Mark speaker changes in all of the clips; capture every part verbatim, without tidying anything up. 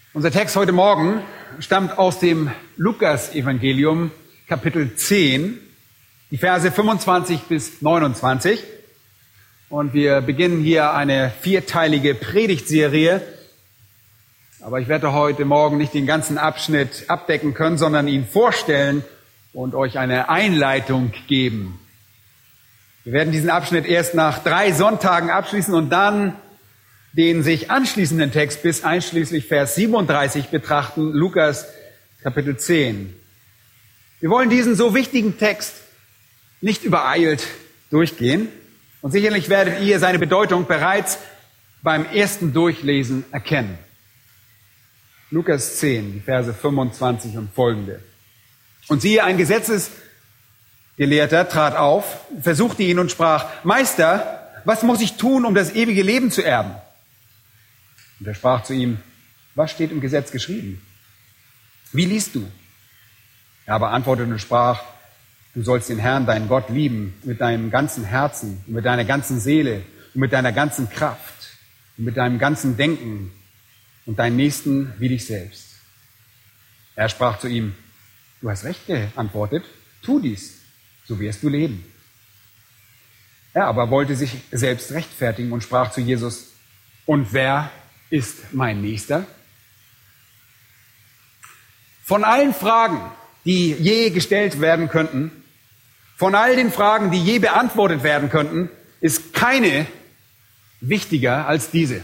Speaker 1: Unser Text heute Morgen stammt aus dem Lukas-Evangelium, Kapitel zehn, die Verse fünfundzwanzig bis neunundzwanzig. Und wir beginnen hier eine vierteilige Predigtserie. Aber ich werde heute Morgen nicht den ganzen Abschnitt abdecken können, sondern ihn vorstellen und euch eine Einleitung geben. Wir werden diesen Abschnitt erst nach drei Sonntagen abschließen und dann den sich anschließenden Text bis einschließlich Vers siebenunddreißig betrachten, Lukas Kapitel zehn. Wir wollen diesen so wichtigen Text nicht übereilt durchgehen und sicherlich werdet ihr seine Bedeutung bereits beim ersten Durchlesen erkennen. Lukas zehn, die Verse fünfundzwanzig und folgende. Und siehe, ein Gesetzesgelehrter trat auf, versuchte ihn und sprach: Meister, was muss ich tun, um das ewige Leben zu erben? Und er sprach zu ihm: Was steht im Gesetz geschrieben? Wie liest du? Er aber antwortete und sprach: Du sollst den Herrn, deinen Gott, lieben mit deinem ganzen Herzen und mit deiner ganzen Seele und mit deiner ganzen Kraft und mit deinem ganzen Denken und deinen Nächsten wie dich selbst. Er sprach zu ihm: Du hast recht geantwortet, tu dies, so wirst du leben. Er aber wollte sich selbst rechtfertigen und sprach zu Jesus: Und wer ist mein Nächster? Von allen Fragen, die je gestellt werden könnten, von all den Fragen, die je beantwortet werden könnten, ist keine wichtiger als diese.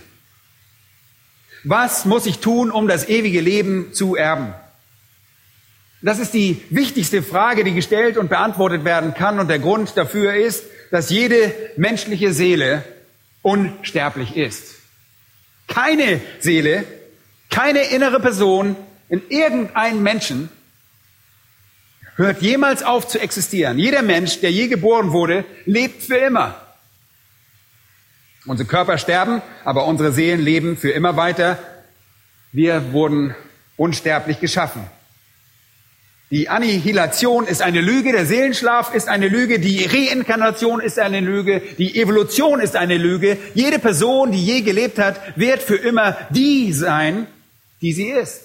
Speaker 1: Was muss ich tun, um das ewige Leben zu erben? Das ist die wichtigste Frage, die gestellt und beantwortet werden kann. Und der Grund dafür ist, dass jede menschliche Seele unsterblich ist. Keine Seele, keine innere Person in irgendeinem Menschen hört jemals auf zu existieren. Jeder Mensch, der je geboren wurde, lebt für immer. Unsere Körper sterben, aber unsere Seelen leben für immer weiter. Wir wurden unsterblich geschaffen. Die Annihilation ist eine Lüge, der Seelenschlaf ist eine Lüge, die Reinkarnation ist eine Lüge, die Evolution ist eine Lüge. Jede Person, die je gelebt hat, wird für immer die sein, die sie ist.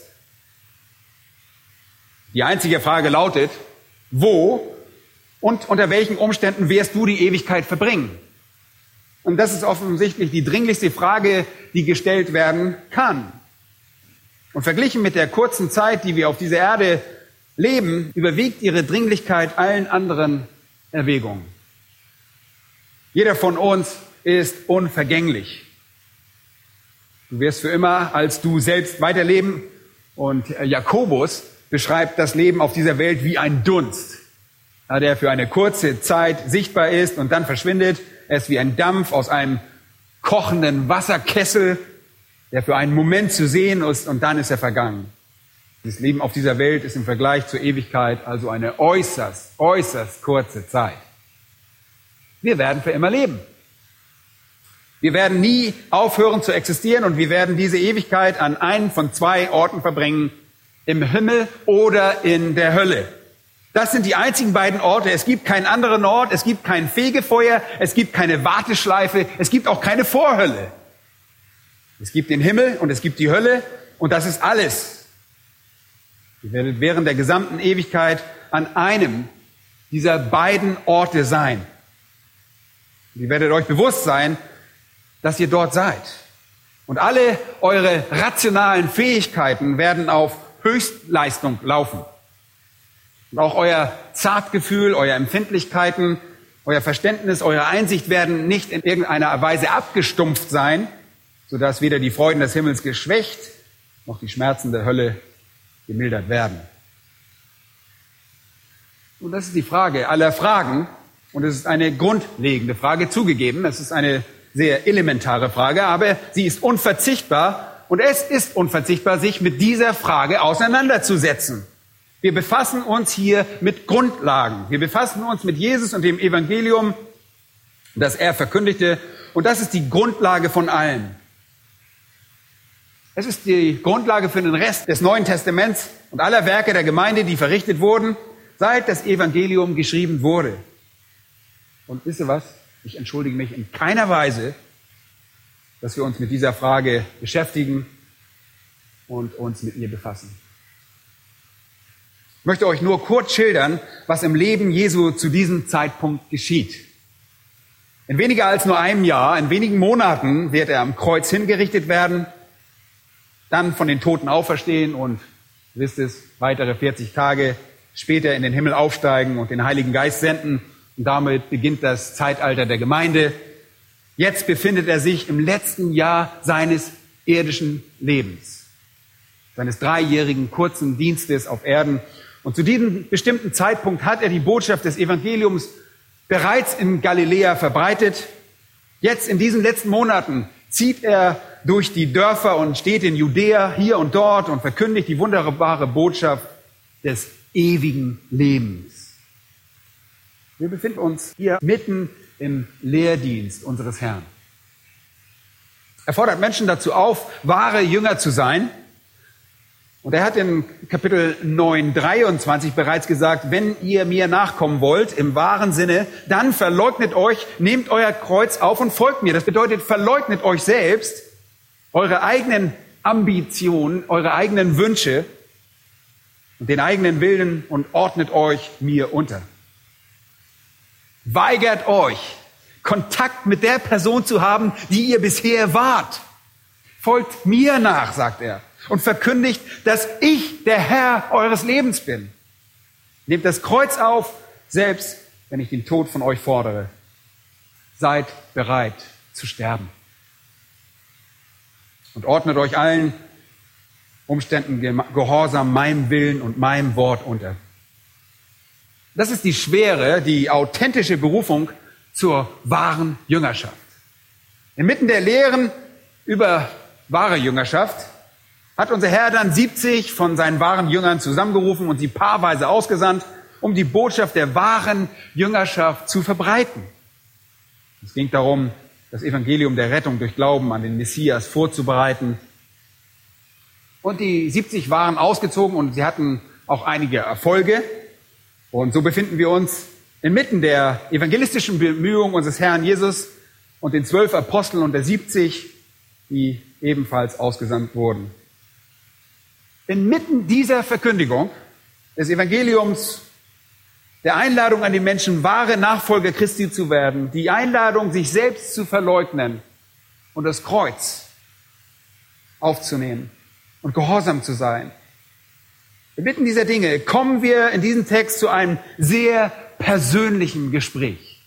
Speaker 1: Die einzige Frage lautet: Wo und unter welchen Umständen wirst du die Ewigkeit verbringen? Und das ist offensichtlich die dringlichste Frage, die gestellt werden kann. Und verglichen mit der kurzen Zeit, die wir auf dieser Erde leben, überwiegt ihre Dringlichkeit allen anderen Erwägungen. Jeder von uns ist unvergänglich. Du wirst für immer als du selbst weiterleben. Und Jakobus beschreibt das Leben auf dieser Welt wie ein Dunst, der für eine kurze Zeit sichtbar ist und dann verschwindet. Er ist wie ein Dampf aus einem kochenden Wasserkessel, der für einen Moment zu sehen ist und dann ist er vergangen. Das Leben auf dieser Welt ist im Vergleich zur Ewigkeit also eine äußerst, äußerst kurze Zeit. Wir werden für immer leben. Wir werden nie aufhören zu existieren und wir werden diese Ewigkeit an einen von zwei Orten verbringen: im Himmel oder in der Hölle. Das sind die einzigen beiden Orte. Es gibt keinen anderen Ort, es gibt kein Fegefeuer, es gibt keine Warteschleife, es gibt auch keine Vorhölle. Es gibt den Himmel und es gibt die Hölle und das ist alles. Ihr werdet während der gesamten Ewigkeit an einem dieser beiden Orte sein. Ihr werdet euch bewusst sein, dass ihr dort seid. Und alle eure rationalen Fähigkeiten werden auf Höchstleistung laufen. Und auch euer Zartgefühl, eure Empfindlichkeiten, euer Verständnis, eure Einsicht werden nicht in irgendeiner Weise abgestumpft sein, sodass weder die Freuden des Himmels geschwächt, noch die Schmerzen der Hölle gemildert werden. Und das ist die Frage aller Fragen. Und es ist eine grundlegende Frage, zugegeben. Es ist eine sehr elementare Frage, aber sie ist unverzichtbar. Und es ist unverzichtbar, sich mit dieser Frage auseinanderzusetzen. Wir befassen uns hier mit Grundlagen. Wir befassen uns mit Jesus und dem Evangelium, das er verkündigte. Und das ist die Grundlage von allem. Es ist die Grundlage für den Rest des Neuen Testaments und aller Werke der Gemeinde, die verrichtet wurden, seit das Evangelium geschrieben wurde. Und wisst ihr was? Ich entschuldige mich in keiner Weise, dass wir uns mit dieser Frage beschäftigen. und uns mit ihr befassen. Ich möchte euch nur kurz schildern, was im Leben Jesu zu diesem Zeitpunkt geschieht. In weniger als nur einem Jahr, in wenigen Monaten wird er am Kreuz hingerichtet werden, dann von den Toten auferstehen und, wisst es, weitere vierzig Tage später in den Himmel aufsteigen und den Heiligen Geist senden. Und damit beginnt das Zeitalter der Gemeinde. Jetzt befindet er sich im letzten Jahr seines irdischen Lebens, seines dreijährigen kurzen Dienstes auf Erden. Und zu diesem bestimmten Zeitpunkt hat er die Botschaft des Evangeliums bereits in Galiläa verbreitet. Jetzt in diesen letzten Monaten zieht er durch die Dörfer und steht in Judäa hier und dort und verkündigt die wunderbare Botschaft des ewigen Lebens. Wir befinden uns hier mitten im Lehrdienst unseres Herrn. Er fordert Menschen dazu auf, wahre Jünger zu sein. Und er hat in Kapitel neun, dreiundzwanzig bereits gesagt, wenn ihr mir nachkommen wollt, im wahren Sinne, dann verleugnet euch, nehmt euer Kreuz auf und folgt mir. Das bedeutet, verleugnet euch selbst, eure eigenen Ambitionen, eure eigenen Wünsche und den eigenen Willen und ordnet euch mir unter. Weigert euch, Kontakt mit der Person zu haben, die ihr bisher wart. Folgt mir nach, sagt er, und verkündigt, dass ich der Herr eures Lebens bin. Nehmt das Kreuz auf, selbst wenn ich den Tod von euch fordere. Seid bereit zu sterben. Und ordnet euch allen Umständen gehorsam meinem Willen und meinem Wort unter. Das ist die schwere, die authentische Berufung zur wahren Jüngerschaft. Inmitten der Lehren über wahre Jüngerschaft hat unser Herr dann siebzig von seinen wahren Jüngern zusammengerufen und sie paarweise ausgesandt, um die Botschaft der wahren Jüngerschaft zu verbreiten. Es ging darum, das Evangelium der Rettung durch Glauben an den Messias vorzubereiten. Und die siebzig waren ausgezogen und sie hatten auch einige Erfolge. Und so befinden wir uns inmitten der evangelistischen Bemühungen unseres Herrn Jesus und den zwölf Aposteln und der siebzig, die ebenfalls ausgesandt wurden. Inmitten dieser Verkündigung des Evangeliums, der Einladung an die Menschen, wahre Nachfolger Christi zu werden, die Einladung, sich selbst zu verleugnen und das Kreuz aufzunehmen und gehorsam zu sein. Inmitten dieser Dinge kommen wir in diesem Text zu einem sehr persönlichen Gespräch.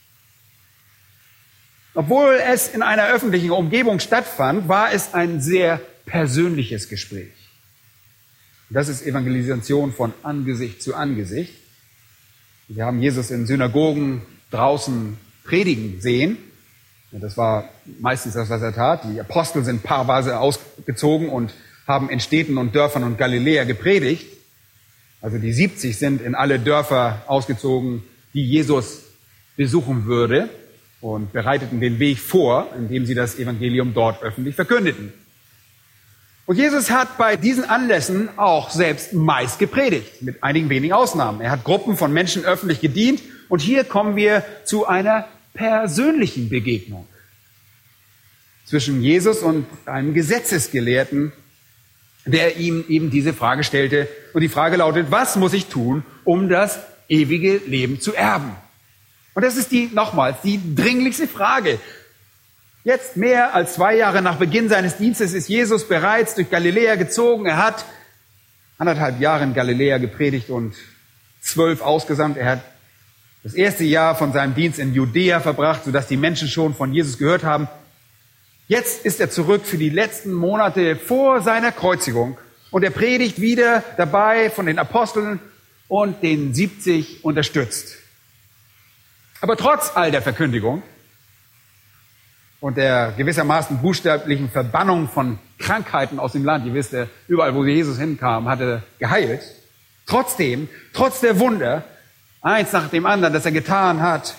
Speaker 1: Obwohl es in einer öffentlichen Umgebung stattfand, war es ein sehr persönliches Gespräch. Das ist Evangelisation von Angesicht zu Angesicht. Wir haben Jesus in Synagogen draußen predigen sehen. Das war meistens das, was er tat. Die Apostel sind paarweise ausgezogen und haben in Städten und Dörfern und Galiläa gepredigt. Also die siebzig sind in alle Dörfer ausgezogen, die Jesus besuchen würde und bereiteten den Weg vor, indem sie das Evangelium dort öffentlich verkündeten. Und Jesus hat bei diesen Anlässen auch selbst meist gepredigt, mit einigen wenigen Ausnahmen. Er hat Gruppen von Menschen öffentlich gedient und hier kommen wir zu einer persönlichen Begegnung zwischen Jesus und einem Gesetzesgelehrten, der ihm eben diese Frage stellte. Und die Frage lautet, was muss ich tun, um das ewige Leben zu erben? Und das ist die, nochmals, die dringlichste Frage. Jetzt, mehr als zwei Jahre nach Beginn seines Dienstes, ist Jesus bereits durch Galiläa gezogen. Er hat anderthalb Jahre in Galiläa gepredigt und zwölf ausgesandt. Er hat das erste Jahr von seinem Dienst in Judäa verbracht, sodass die Menschen schon von Jesus gehört haben. Jetzt ist er zurück für die letzten Monate vor seiner Kreuzigung und er predigt wieder dabei von den Aposteln und den siebzig unterstützt. Aber trotz all der Verkündigung und der gewissermaßen buchstäblichen Verbannung von Krankheiten aus dem Land, ihr wisst ja, überall wo Jesus hinkam, hat er geheilt. Trotzdem, trotz der Wunder, eins nach dem anderen, das er getan hat,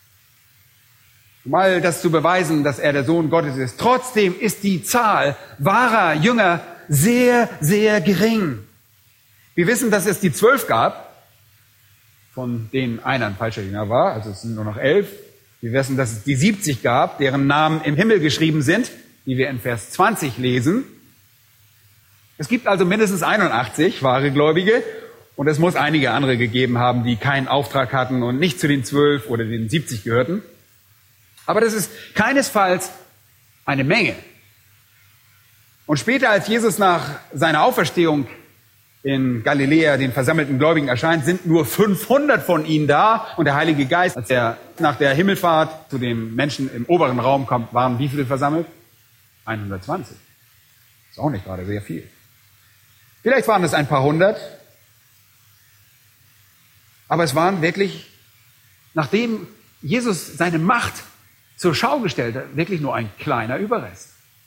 Speaker 1: um all das zu beweisen, dass er der Sohn Gottes ist, trotzdem ist die Zahl wahrer Jünger sehr, sehr gering. Wir wissen, dass es die zwölf gab, von denen einer ein falscher Jünger war, also es sind nur noch elf. Wir wissen, dass es die siebzig gab, deren Namen im Himmel geschrieben sind, die wir in Vers zwanzig lesen. Es gibt also mindestens einundachtzig wahre Gläubige und es muss einige andere gegeben haben, die keinen Auftrag hatten und nicht zu den zwölf oder den siebzig gehörten. Aber das ist keinesfalls eine Menge. Und später, als Jesus nach seiner Auferstehung in Galiläa den versammelten Gläubigen erscheint, sind nur fünfhundert von ihnen da. Und der Heilige Geist, als er nach der Himmelfahrt zu den Menschen im oberen Raum kommt, waren wie viele versammelt? hundertzwanzig. Ist auch nicht gerade sehr viel. Vielleicht waren es ein paar hundert. Aber es waren wirklich, nachdem Jesus seine Macht zur Schau gestellt hat, wirklich nur ein kleiner Überrest.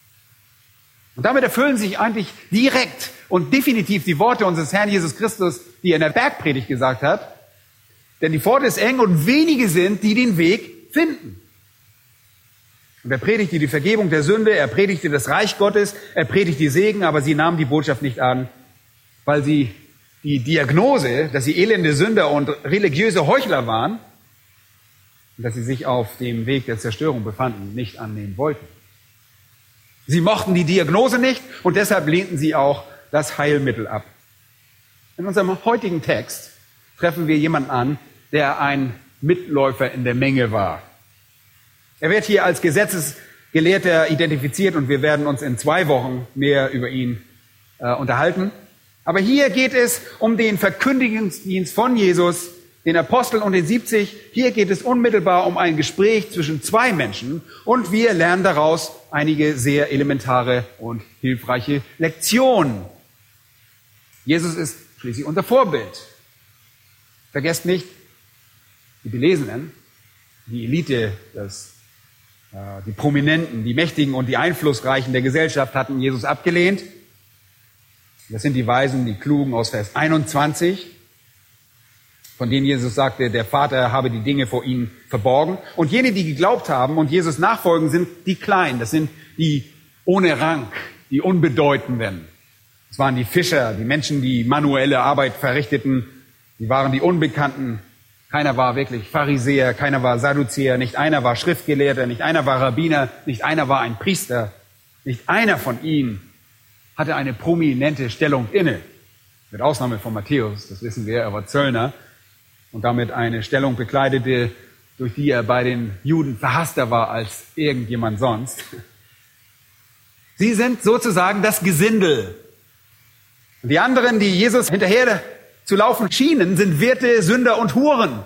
Speaker 1: Und damit erfüllen sich eigentlich direkt und definitiv die Worte unseres Herrn Jesus Christus, die er in der Bergpredigt gesagt hat. Denn die Pforte ist eng und wenige sind, die den Weg finden. Und er predigte die Vergebung der Sünde, er predigte das Reich Gottes, er predigte Segen, aber sie nahmen die Botschaft nicht an, weil sie die Diagnose, dass sie elende Sünder und religiöse Heuchler waren und dass sie sich auf dem Weg der Zerstörung befanden, nicht annehmen wollten. Sie mochten die Diagnose nicht und deshalb lehnten sie auch das Heilmittel ab. In unserem heutigen Text treffen wir jemanden an, der ein Mitläufer in der Menge war. Er wird hier als Gesetzesgelehrter identifiziert und wir werden uns in zwei Wochen mehr über ihn äh, unterhalten. Aber hier geht es um den Verkündigungsdienst von Jesus, den Aposteln und den siebzig. Hier geht es unmittelbar um ein Gespräch zwischen zwei Menschen und wir lernen daraus einige sehr elementare und hilfreiche Lektionen. Jesus ist schließlich unser Vorbild. Vergesst nicht, die Belesenen, die Elite, das, äh, die Prominenten, die Mächtigen und die Einflussreichen der Gesellschaft hatten Jesus abgelehnt. Das sind die Weisen, die Klugen aus Vers einundzwanzig, von denen Jesus sagte, der Vater habe die Dinge vor ihnen verborgen. Und jene, die geglaubt haben und Jesus nachfolgen, sind die Kleinen. Das sind die ohne Rang, die Unbedeutenden. Das waren die Fischer, die Menschen, die manuelle Arbeit verrichteten. Die waren die Unbekannten. Keiner war wirklich Pharisäer, keiner war Sadduzäer, nicht einer war Schriftgelehrter, nicht einer war Rabbiner, nicht einer war ein Priester. Nicht einer von ihnen hatte eine prominente Stellung inne. Mit Ausnahme von Matthäus, das wissen wir, er war Zöllner und damit eine Stellung bekleidete, durch die er bei den Juden verhasster war als irgendjemand sonst. Sie sind sozusagen das Gesindel. Und die anderen, die Jesus hinterher zu laufen schienen, sind Wirte, Sünder und Huren.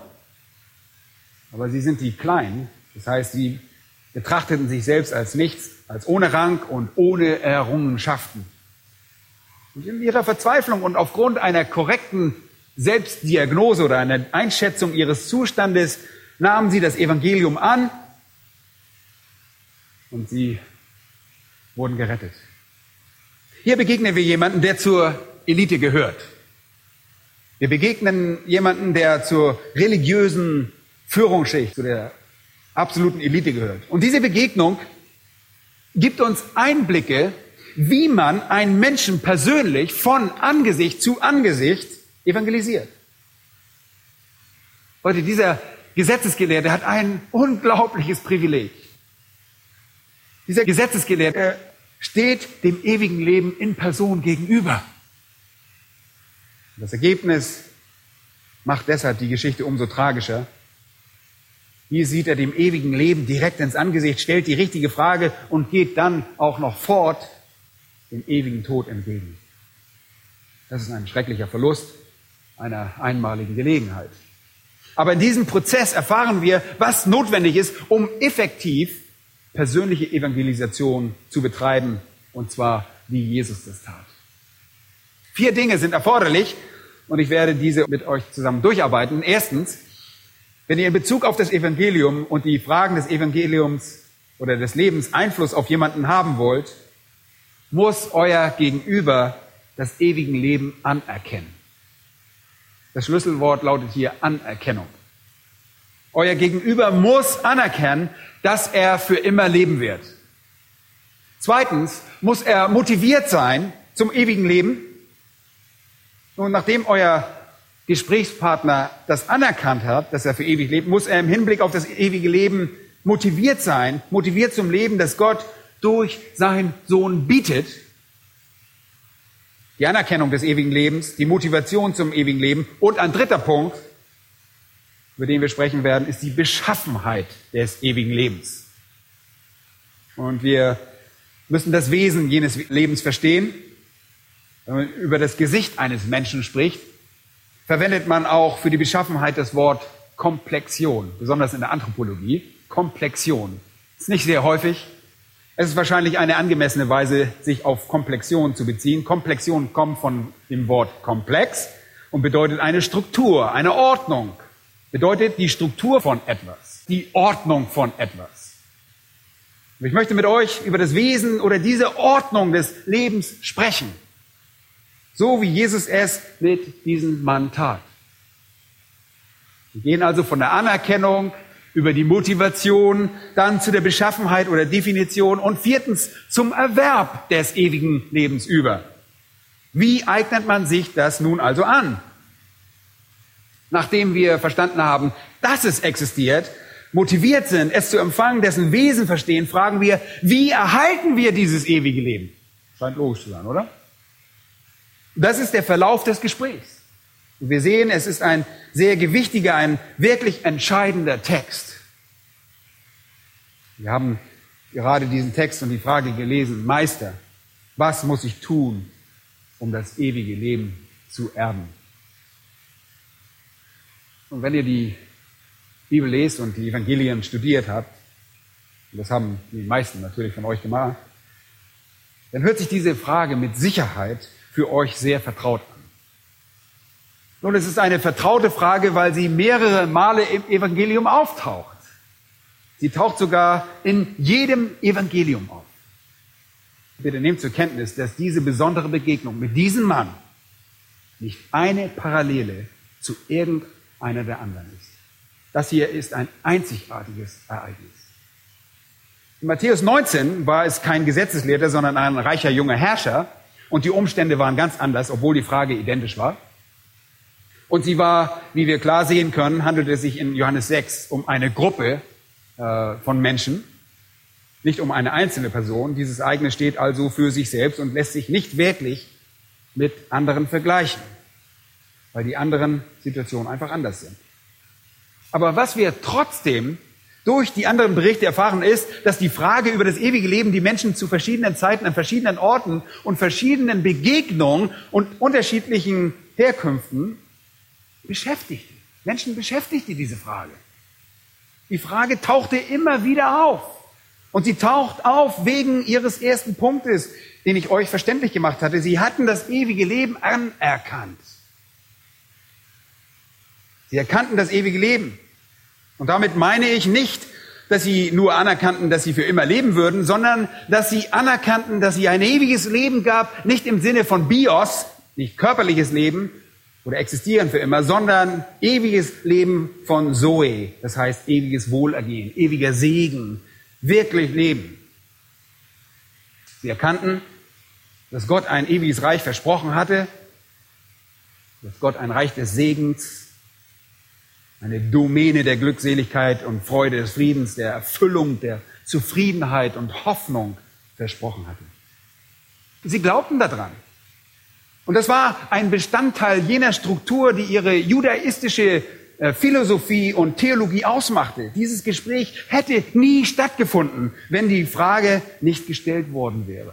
Speaker 1: Aber sie sind die Kleinen, das heißt, sie betrachteten sich selbst als nichts, als ohne Rang und ohne Errungenschaften. Und in ihrer Verzweiflung und aufgrund einer korrekten Selbstdiagnose oder einer Einschätzung ihres Zustandes nahmen sie das Evangelium an und sie wurden gerettet. Hier begegnen wir jemanden, der zur Elite gehört. Wir begegnen jemanden, der zur religiösen Führungsschicht, zu der absoluten Elite gehört. Und diese Begegnung gibt uns Einblicke, wie man einen Menschen persönlich von Angesicht zu Angesicht evangelisiert. Leute, dieser Gesetzesgelehrte hat ein unglaubliches Privileg. Dieser Gesetzesgelehrte steht dem ewigen Leben in Person gegenüber. Das Ergebnis macht deshalb die Geschichte umso tragischer. Hier sieht er dem ewigen Leben direkt ins Angesicht, stellt die richtige Frage und geht dann auch noch fort dem ewigen Tod entgegen. Das ist ein schrecklicher Verlust einer einmaligen Gelegenheit. Aber in diesem Prozess erfahren wir, was notwendig ist, um effektiv persönliche Evangelisation zu betreiben, und zwar wie Jesus das tat. Vier Dinge sind erforderlich und ich werde diese mit euch zusammen durcharbeiten. Erstens, wenn ihr in Bezug auf das Evangelium und die Fragen des Evangeliums oder des Lebens Einfluss auf jemanden haben wollt, muss euer Gegenüber das ewige Leben anerkennen. Das Schlüsselwort lautet hier Anerkennung. Euer Gegenüber muss anerkennen, dass er für immer leben wird. Zweitens muss er motiviert sein zum ewigen Leben. Und nachdem euer Gesprächspartner das anerkannt hat, dass er für ewig lebt, muss er im Hinblick auf das ewige Leben motiviert sein, motiviert zum Leben, das Gott durch seinen Sohn bietet. die Anerkennung des ewigen Lebens, die Motivation zum ewigen Leben und ein dritter Punkt, über den wir sprechen werden, ist die Beschaffenheit des ewigen Lebens. Und wir müssen das Wesen jenes Lebens verstehen. Wenn man über das Gesicht eines Menschen spricht, verwendet man auch für die Beschaffenheit das Wort Komplexion, besonders in der Anthropologie. Komplexion. Ist nicht sehr häufig. Es ist wahrscheinlich eine angemessene Weise, sich auf Komplexion zu beziehen. Komplexion kommt von dem Wort komplex und bedeutet eine Struktur, eine Ordnung. Bedeutet die Struktur von etwas, die Ordnung von etwas. Und ich möchte mit euch über das Wesen oder diese Ordnung des Lebens sprechen. So wie Jesus es mit diesem Mann tat. Wir gehen also von der Anerkennung über die Motivation, dann zu der Beschaffenheit oder Definition und viertens zum Erwerb des ewigen Lebens über. Wie eignet man sich das nun also an? Nachdem wir verstanden haben, dass es existiert, motiviert sind, es zu empfangen, dessen Wesen verstehen, fragen wir, wie erhalten wir dieses ewige Leben? Scheint logisch zu sein, oder? Das ist der Verlauf des Gesprächs. Und wir sehen, es ist ein sehr gewichtiger, ein wirklich entscheidender Text. Wir haben gerade diesen Text und die Frage gelesen, Meister, was muss ich tun, um das ewige Leben zu erben? Und wenn ihr die Bibel lest und die Evangelien studiert habt, und das haben die meisten natürlich von euch gemacht, dann hört sich diese Frage mit Sicherheit für euch sehr vertraut an. Nun, es ist eine vertraute Frage, weil sie mehrere Male im Evangelium auftaucht. Sie taucht sogar in jedem Evangelium auf. Bitte nehmt zur Kenntnis, dass diese besondere Begegnung mit diesem Mann nicht eine Parallele zu irgendeiner der anderen ist. Das hier ist ein einzigartiges Ereignis. In Matthäus neunzehn war es kein Gesetzeslehrer, sondern ein reicher junger Herrscher. Und die Umstände waren ganz anders, obwohl die Frage identisch war. Und sie war, wie wir klar sehen können, handelt es sich in Johannes sechs um eine Gruppe äh, von Menschen, nicht um eine einzelne Person. Dieses Ereignis steht also für sich selbst und lässt sich nicht wirklich mit anderen vergleichen, weil die anderen Situationen einfach anders sind. Aber was wir trotzdem durch die anderen Berichte erfahren ist, dass die Frage über das ewige Leben die Menschen zu verschiedenen Zeiten an verschiedenen Orten und verschiedenen Begegnungen und unterschiedlichen Herkünften beschäftigte. Menschen beschäftigte diese Frage. Die Frage tauchte immer wieder auf. Und sie taucht auf wegen ihres ersten Punktes, den ich euch verständlich gemacht hatte. Sie hatten das ewige Leben anerkannt. Sie erkannten das ewige Leben. Und damit meine ich nicht, dass sie nur anerkannten, dass sie für immer leben würden, sondern dass sie anerkannten, dass sie ein ewiges Leben gab, nicht im Sinne von Bios, nicht körperliches Leben oder existieren für immer, sondern ewiges Leben von Zoe, das heißt ewiges Wohlergehen, ewiger Segen, wirklich Leben. Sie erkannten, dass Gott ein ewiges Reich versprochen hatte, dass Gott ein Reich des Segens, eine Domäne der Glückseligkeit und Freude des Friedens, der Erfüllung, der Zufriedenheit und Hoffnung versprochen hatte. Sie glaubten daran. Und das war ein Bestandteil jener Struktur, die ihre judaistische Philosophie und Theologie ausmachte. Dieses Gespräch hätte nie stattgefunden, wenn die Frage nicht gestellt worden wäre.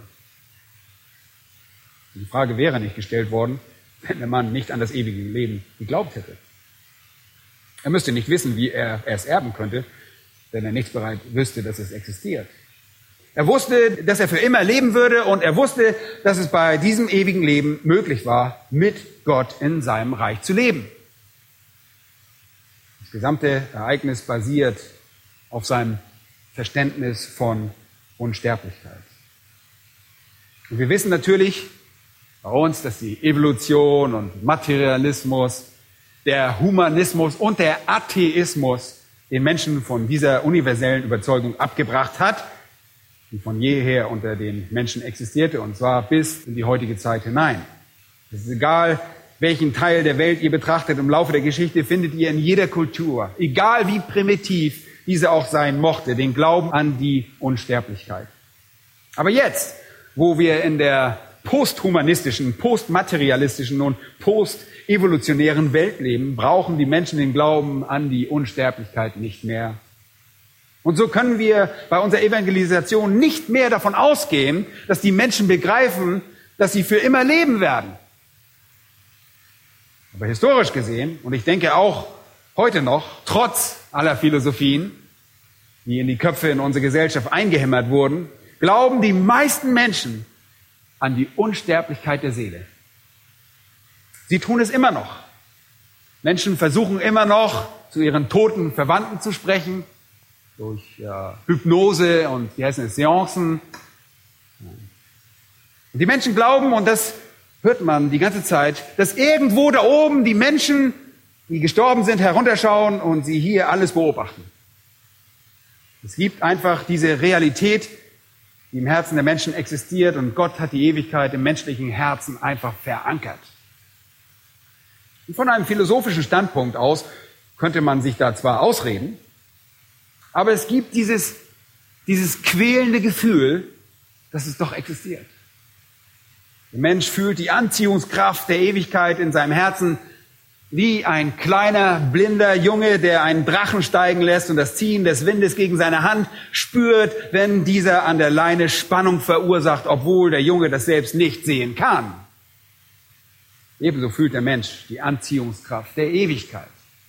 Speaker 1: Die Frage wäre nicht gestellt worden, wenn der Mann nicht an das ewige Leben geglaubt hätte. Er müsste nicht wissen, wie er es erben könnte, wenn er nicht bereit wüsste, dass es existiert. Er wusste, dass er für immer leben würde und er wusste, dass es bei diesem ewigen Leben möglich war, mit Gott in seinem Reich zu leben. Das gesamte Ereignis basiert auf seinem Verständnis von Unsterblichkeit. Und wir wissen natürlich bei uns, dass die Evolution und Materialismus, der Humanismus und der Atheismus den Menschen von dieser universellen Überzeugung abgebracht hat, die von jeher unter den Menschen existierte, und zwar bis in die heutige Zeit hinein. Es ist egal, welchen Teil der Welt ihr betrachtet, im Laufe der Geschichte findet ihr in jeder Kultur, egal wie primitiv diese auch sein mochte, den Glauben an die Unsterblichkeit. Aber jetzt, wo wir in der posthumanistischen, postmaterialistischen und postevolutionären Welt leben, brauchen die Menschen den Glauben an die Unsterblichkeit nicht mehr. Und so können wir bei unserer Evangelisation nicht mehr davon ausgehen, dass die Menschen begreifen, dass sie für immer leben werden. Aber historisch gesehen, und ich denke auch heute noch, trotz aller Philosophien, die in die Köpfe in unsere Gesellschaft eingehämmert wurden, glauben die meisten Menschen an die Unsterblichkeit der Seele. Sie tun es immer noch. Menschen versuchen immer noch, zu ihren toten Verwandten zu sprechen, durch ja, Hypnose und, wie heißen es, Seancen. Und die Menschen glauben, und das hört man die ganze Zeit, dass irgendwo da oben die Menschen, die gestorben sind, herunterschauen und sie hier alles beobachten. Es gibt einfach diese Realität, die im Herzen der Menschen existiert, und Gott hat die Ewigkeit im menschlichen Herzen einfach verankert. Und von einem philosophischen Standpunkt aus könnte man sich da zwar ausreden, aber es gibt dieses, dieses quälende Gefühl, dass es doch existiert. Der Mensch fühlt die Anziehungskraft der Ewigkeit in seinem Herzen wie ein kleiner, blinder Junge, der einen Drachen steigen lässt und das Ziehen des Windes gegen seine Hand spürt, wenn dieser an der Leine Spannung verursacht, obwohl der Junge das selbst nicht sehen kann. Ebenso fühlt der Mensch die Anziehungskraft der Ewigkeit.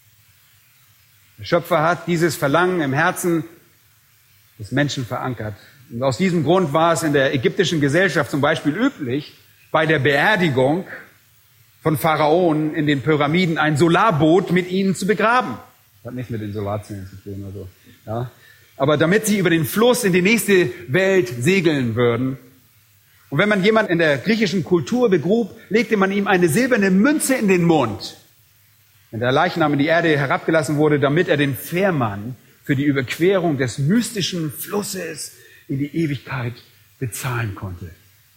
Speaker 1: Der Schöpfer hat dieses Verlangen im Herzen des Menschen verankert. Und aus diesem Grund war es in der ägyptischen Gesellschaft zum Beispiel üblich, bei der Beerdigung von Pharaonen in den Pyramiden ein Solarboot mit ihnen zu begraben. Das hat nichts mit den Solarzellen zu tun. Also, ja. Aber damit sie über den Fluss in die nächste Welt segeln würden. Und wenn man jemanden in der griechischen Kultur begrub, legte man ihm eine silberne Münze in den Mund, wenn der Leichnam in die Erde herabgelassen wurde, damit er den Fährmann für die Überquerung des mystischen Flusses in die Ewigkeit bezahlen konnte.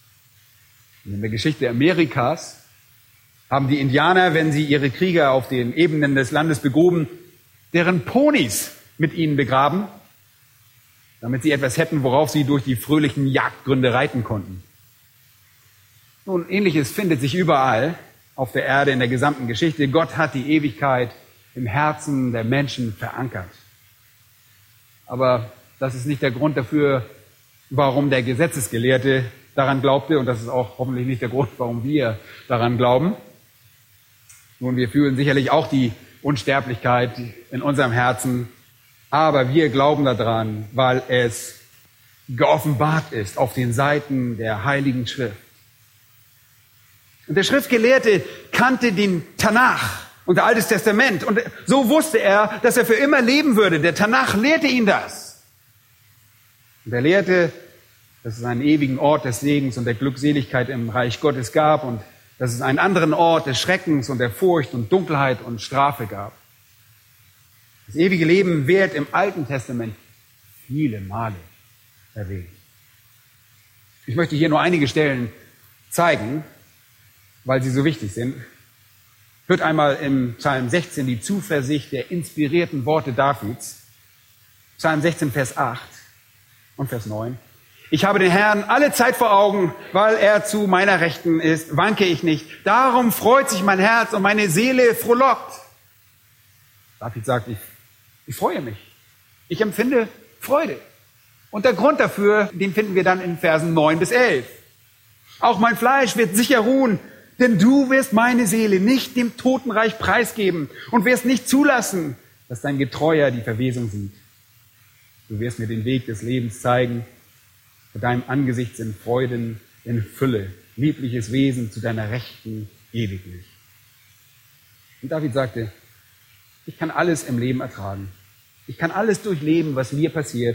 Speaker 1: Und in der Geschichte Amerikas haben die Indianer, wenn sie ihre Krieger auf den Ebenen des Landes begruben, deren Ponys mit ihnen begraben, damit sie etwas hätten, worauf sie durch die fröhlichen Jagdgründe reiten konnten. Nun, Ähnliches findet sich überall auf der Erde in der gesamten Geschichte. Gott hat die Ewigkeit im Herzen der Menschen verankert. Aber das ist nicht der Grund dafür, warum der Gesetzesgelehrte daran glaubte, und das ist auch hoffentlich nicht der Grund, warum wir daran glauben. Nun, wir fühlen sicherlich auch die Unsterblichkeit in unserem Herzen, aber wir glauben daran, weil es geoffenbart ist auf den Seiten der Heiligen Schrift. Und der Schriftgelehrte kannte den Tanach und das Altes Testament, und so wusste er, dass er für immer leben würde. Der Tanach lehrte ihn das. Und er lehrte, dass es einen ewigen Ort des Segens und der Glückseligkeit im Reich Gottes gab und dass es einen anderen Ort des Schreckens und der Furcht und Dunkelheit und Strafe gab. Das ewige Leben wird im Alten Testament viele Male erwähnt. Ich möchte hier nur einige Stellen zeigen, weil sie so wichtig sind. Hört einmal im Psalm sechzehn die Zuversicht der inspirierten Worte Davids. Psalm sechzehn, Vers acht und Vers neun. Ich habe den Herrn alle Zeit vor Augen, weil er zu meiner Rechten ist, wanke ich nicht. Darum freut sich mein Herz und meine Seele frohlockt. David sagt, ich, ich freue mich. Ich empfinde Freude. Und der Grund dafür, den finden wir dann in Versen neun bis elf. Auch mein Fleisch wird sicher ruhen, denn du wirst meine Seele nicht dem Totenreich preisgeben und wirst nicht zulassen, dass dein Getreuer die Verwesung sieht. Du wirst mir den Weg des Lebens zeigen. Vor deinem Angesicht sind Freuden in Fülle, liebliches Wesen zu deiner Rechten ewiglich. Und David sagte, ich kann alles im Leben ertragen. Ich kann alles durchleben, was mir passiert.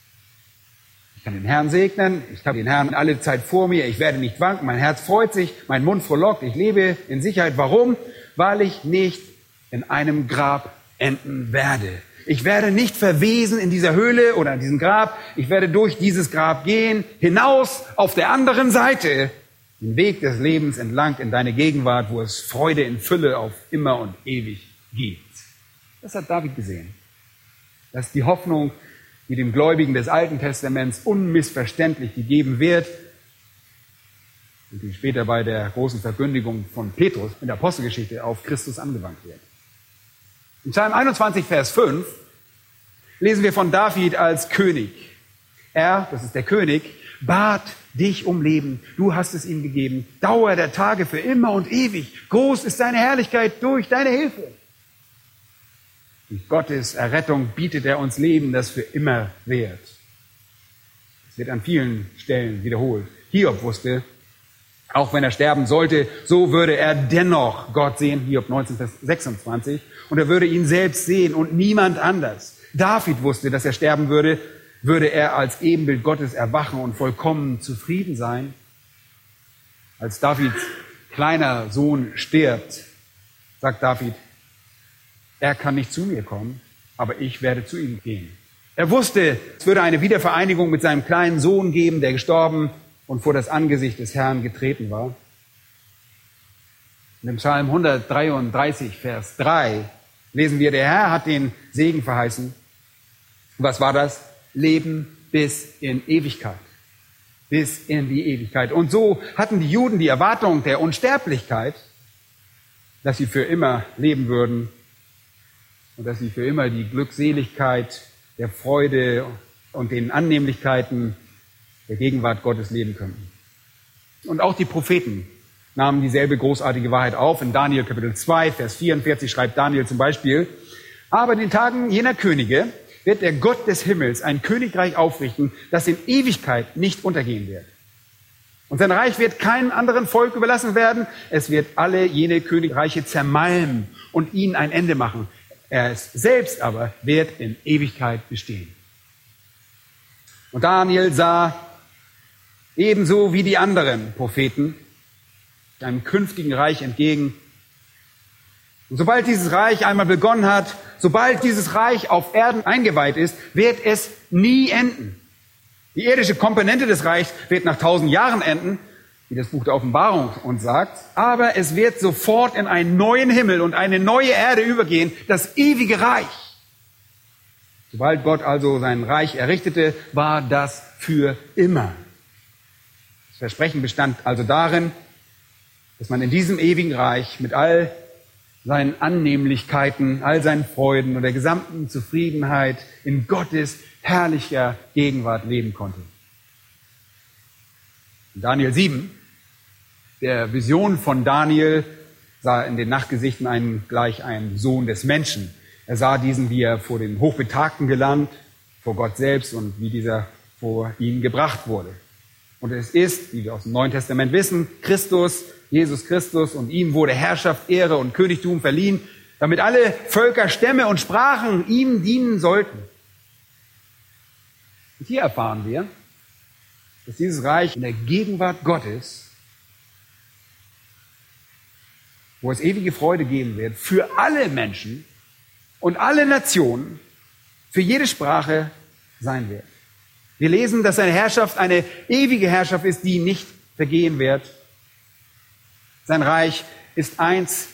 Speaker 1: Ich kann den Herrn segnen, ich habe den Herrn alle Zeit vor mir, ich werde nicht wanken, mein Herz freut sich, mein Mund frohlockt, ich lebe in Sicherheit. Warum? Weil ich nicht in einem Grab enden werde. Ich werde nicht verwesen in dieser Höhle oder in diesem Grab. Ich werde durch dieses Grab gehen, hinaus auf der anderen Seite, den Weg des Lebens entlang in deine Gegenwart, wo es Freude in Fülle auf immer und ewig gibt. Das hat David gesehen. Das ist die Hoffnung, die dem Gläubigen des Alten Testaments unmissverständlich gegeben wird. und die später bei der großen Verkündigung von Petrus in der Apostelgeschichte auf Christus angewandt wird. In Psalm einundzwanzig, Vers fünf lesen wir von David als König. Er, das ist der König, bat dich um Leben. Du hast es ihm gegeben. Dauer der Tage für immer und ewig. Groß ist seine Herrlichkeit durch deine Hilfe. Durch Gottes Errettung bietet er uns Leben, das für immer währt. Es wird an vielen Stellen wiederholt. Hiob wusste, auch wenn er sterben sollte, so würde er dennoch Gott sehen. Hiob neunzehn, Vers sechsundzwanzig. Und er würde ihn selbst sehen und niemand anders. David wusste, dass er sterben würde, würde er als Ebenbild Gottes erwachen und vollkommen zufrieden sein. Als Davids kleiner Sohn stirbt, sagt David, er kann nicht zu mir kommen, aber ich werde zu ihm gehen. Er wusste, es würde eine Wiedervereinigung mit seinem kleinen Sohn geben, der gestorben und vor das Angesicht des Herrn getreten war. In dem Psalm hundertdreiunddreißig, Vers drei lesen wir, der Herr hat den Segen verheißen. Was war das? Leben bis in Ewigkeit. Bis in die Ewigkeit. Und so hatten die Juden die Erwartung der Unsterblichkeit, dass sie für immer leben würden und dass sie für immer die Glückseligkeit, der Freude und den Annehmlichkeiten der Gegenwart Gottes leben könnten. Und auch die Propheten nahmen dieselbe großartige Wahrheit auf. In Daniel Kapitel zwei, Vers vierundvierzig schreibt Daniel zum Beispiel, aber in den Tagen jener Könige wird der Gott des Himmels ein Königreich aufrichten, das in Ewigkeit nicht untergehen wird. Und sein Reich wird keinem anderen Volk überlassen werden. Es wird alle jene Königreiche zermalmen und ihnen ein Ende machen. Er selbst aber wird in Ewigkeit bestehen. Und Daniel sah ebenso wie die anderen Propheten einem künftigen Reich entgegen. Und sobald dieses Reich einmal begonnen hat, sobald dieses Reich auf Erden eingeweiht ist, wird es nie enden. Die irdische Komponente des Reichs wird nach tausend Jahren enden, wie das Buch der Offenbarung uns sagt, aber es wird sofort in einen neuen Himmel und eine neue Erde übergehen, das ewige Reich. Sobald Gott also sein Reich errichtete, war das für immer. Das Versprechen bestand also darin, dass man in diesem ewigen Reich mit all seinen Annehmlichkeiten, all seinen Freuden und der gesamten Zufriedenheit in Gottes herrlicher Gegenwart leben konnte. In Daniel sieben, der Vision von Daniel, sah in den Nachtgesichten einen, gleich einen Sohn des Menschen. Er sah diesen, wie er vor den Hochbetagten gelangt, vor Gott selbst und wie dieser vor ihn gebracht wurde. Und es ist, wie wir aus dem Neuen Testament wissen, Christus, Jesus Christus, und ihm wurde Herrschaft, Ehre und Königtum verliehen, damit alle Völker, Stämme und Sprachen ihm dienen sollten. Und hier erfahren wir, dass dieses Reich in der Gegenwart Gottes, wo es ewige Freude geben wird, für alle Menschen und alle Nationen, für jede Sprache sein wird. Wir lesen, dass seine Herrschaft eine ewige Herrschaft ist, die nicht vergehen wird. Sein Reich ist eins,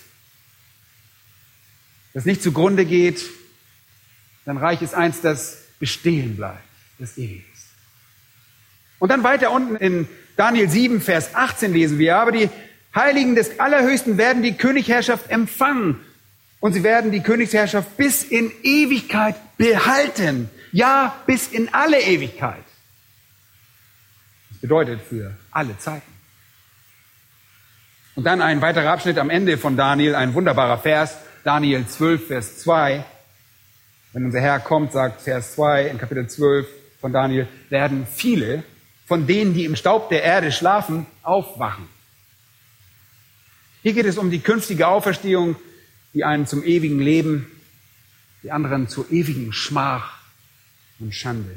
Speaker 1: das nicht zugrunde geht. Sein Reich ist eins, das bestehen bleibt, das ewig ist. Und dann weiter unten in Daniel sieben, Vers achtzehn lesen wir, aber die Heiligen des Allerhöchsten werden die Königsherrschaft empfangen und sie werden die Königsherrschaft bis in Ewigkeit behalten. Ja, bis in alle Ewigkeit. Das bedeutet für alle Zeiten. Und dann ein weiterer Abschnitt am Ende von Daniel, ein wunderbarer Vers, Daniel zwölf, Vers zwei. Wenn unser Herr kommt, sagt Vers zwei in Kapitel zwölf von Daniel, werden viele von denen, die im Staub der Erde schlafen, aufwachen. Hier geht es um die künftige Auferstehung, die einen zum ewigen Leben, die anderen zur ewigen Schmach und Schande.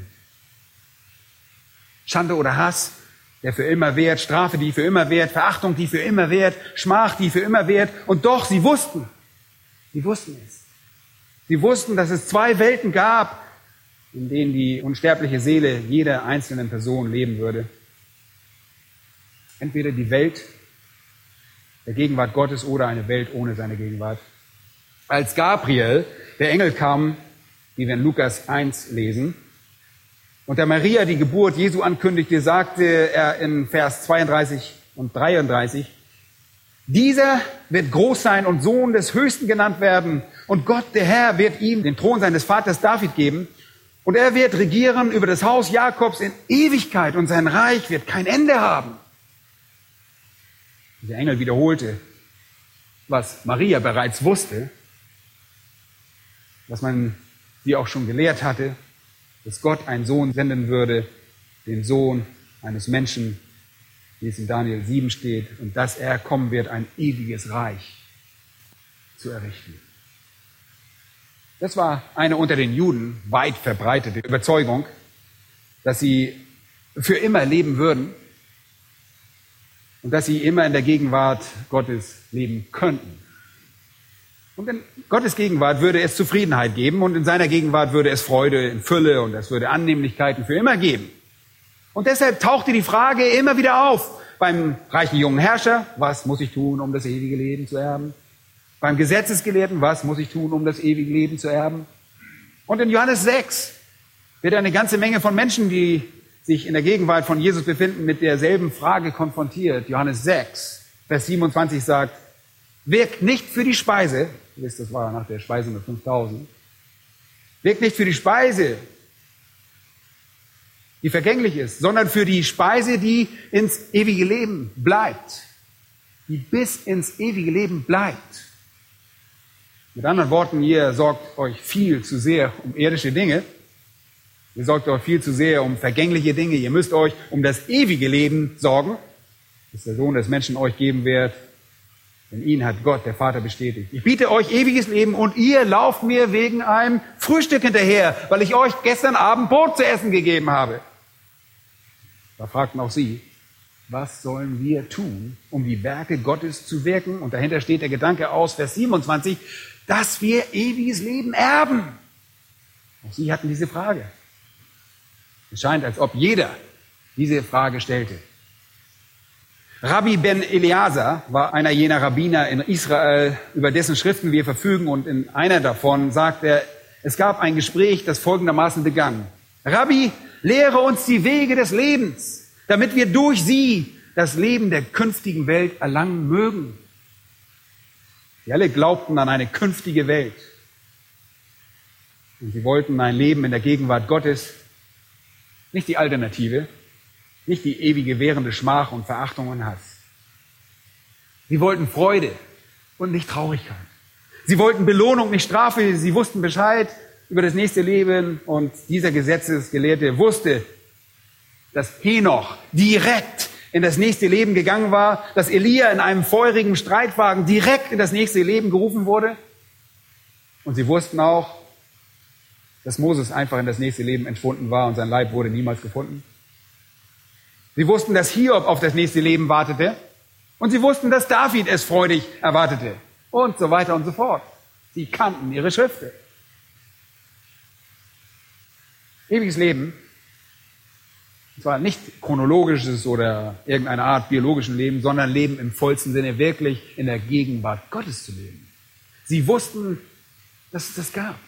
Speaker 1: Schande oder Hass, der für immer währt, Strafe, die für immer währt, Verachtung, die für immer währt, Schmach, die für immer währt. Und doch, sie wussten, sie wussten es. Sie wussten, dass es zwei Welten gab, in denen die unsterbliche Seele jeder einzelnen Person leben würde. Entweder die Welt der Gegenwart Gottes oder eine Welt ohne seine Gegenwart. Als Gabriel, der Engel, kam, wie wir in Lukas eins lesen, und der Maria die Geburt Jesu ankündigte, sagte er in Vers zweiunddreißig und dreiunddreißig. Dieser wird groß sein und Sohn des Höchsten genannt werden. Und Gott, der Herr, wird ihm den Thron seines Vaters David geben. Und er wird regieren über das Haus Jakobs in Ewigkeit. Und sein Reich wird kein Ende haben. Der Engel wiederholte, was Maria bereits wusste, was man sie auch schon gelehrt hatte, dass Gott einen Sohn senden würde, den Sohn eines Menschen, wie es in Daniel sieben steht, und dass er kommen wird, ein ewiges Reich zu errichten. Das war eine unter den Juden weit verbreitete Überzeugung, dass sie für immer leben würden und dass sie immer in der Gegenwart Gottes leben könnten. Und in Gottes Gegenwart würde es Zufriedenheit geben und in seiner Gegenwart würde es Freude in Fülle und es würde Annehmlichkeiten für immer geben. Und deshalb tauchte die Frage immer wieder auf beim reichen jungen Herrscher, was muss ich tun, um das ewige Leben zu erben? Beim Gesetzesgelehrten, was muss ich tun, um das ewige Leben zu erben? Und in Johannes sechs wird eine ganze Menge von Menschen, die sich in der Gegenwart von Jesus befinden, mit derselben Frage konfrontiert. Johannes sechs, Vers siebenundzwanzig sagt, wirkt nicht für die Speise, ihr wisst, das war nach der Speisung der fünftausend, wirkt nicht für die Speise, die vergänglich ist, sondern für die Speise, die ins ewige Leben bleibt. Die bis ins ewige Leben bleibt. Mit anderen Worten, ihr sorgt euch viel zu sehr um irdische Dinge. Ihr sorgt euch viel zu sehr um vergängliche Dinge. Ihr müsst euch um das ewige Leben sorgen, das der Sohn des Menschen euch geben wird. Denn ihn hat Gott, der Vater, bestätigt. Ich biete euch ewiges Leben und ihr lauft mir wegen einem Frühstück hinterher, weil ich euch gestern Abend Brot zu essen gegeben habe. Da fragten auch sie, was sollen wir tun, um die Werke Gottes zu wirken? Und dahinter steht der Gedanke aus Vers siebenundzwanzig, dass wir ewiges Leben erben. Auch sie hatten diese Frage. Es scheint, als ob jeder diese Frage stellte. Rabbi Ben Eleazar war einer jener Rabbiner in Israel, über dessen Schriften wir verfügen. Und in einer davon sagt er, es gab ein Gespräch, das folgendermaßen begann. Rabbi, lehre uns die Wege des Lebens, damit wir durch sie das Leben der künftigen Welt erlangen mögen. Sie alle glaubten an eine künftige Welt. Und sie wollten ein Leben in der Gegenwart Gottes, nicht die Alternative, nicht die ewige währende Schmach und Verachtung und Hass. Sie wollten Freude und nicht Traurigkeit. Sie wollten Belohnung, nicht Strafe. Sie wussten Bescheid über das nächste Leben und dieser Gesetzesgelehrte wusste, dass Henoch direkt in das nächste Leben gegangen war, dass Elia in einem feurigen Streitwagen direkt in das nächste Leben gerufen wurde. Und sie wussten auch, dass Moses einfach in das nächste Leben entschwunden war und sein Leib wurde niemals gefunden. Sie wussten, dass Hiob auf das nächste Leben wartete und sie wussten, dass David es freudig erwartete und so weiter und so fort. Sie kannten ihre Schriften. Ewiges Leben, und zwar nicht chronologisches oder irgendeine Art biologischen Leben, sondern Leben im vollsten Sinne, wirklich in der Gegenwart Gottes zu leben. Sie wussten, dass es das gab.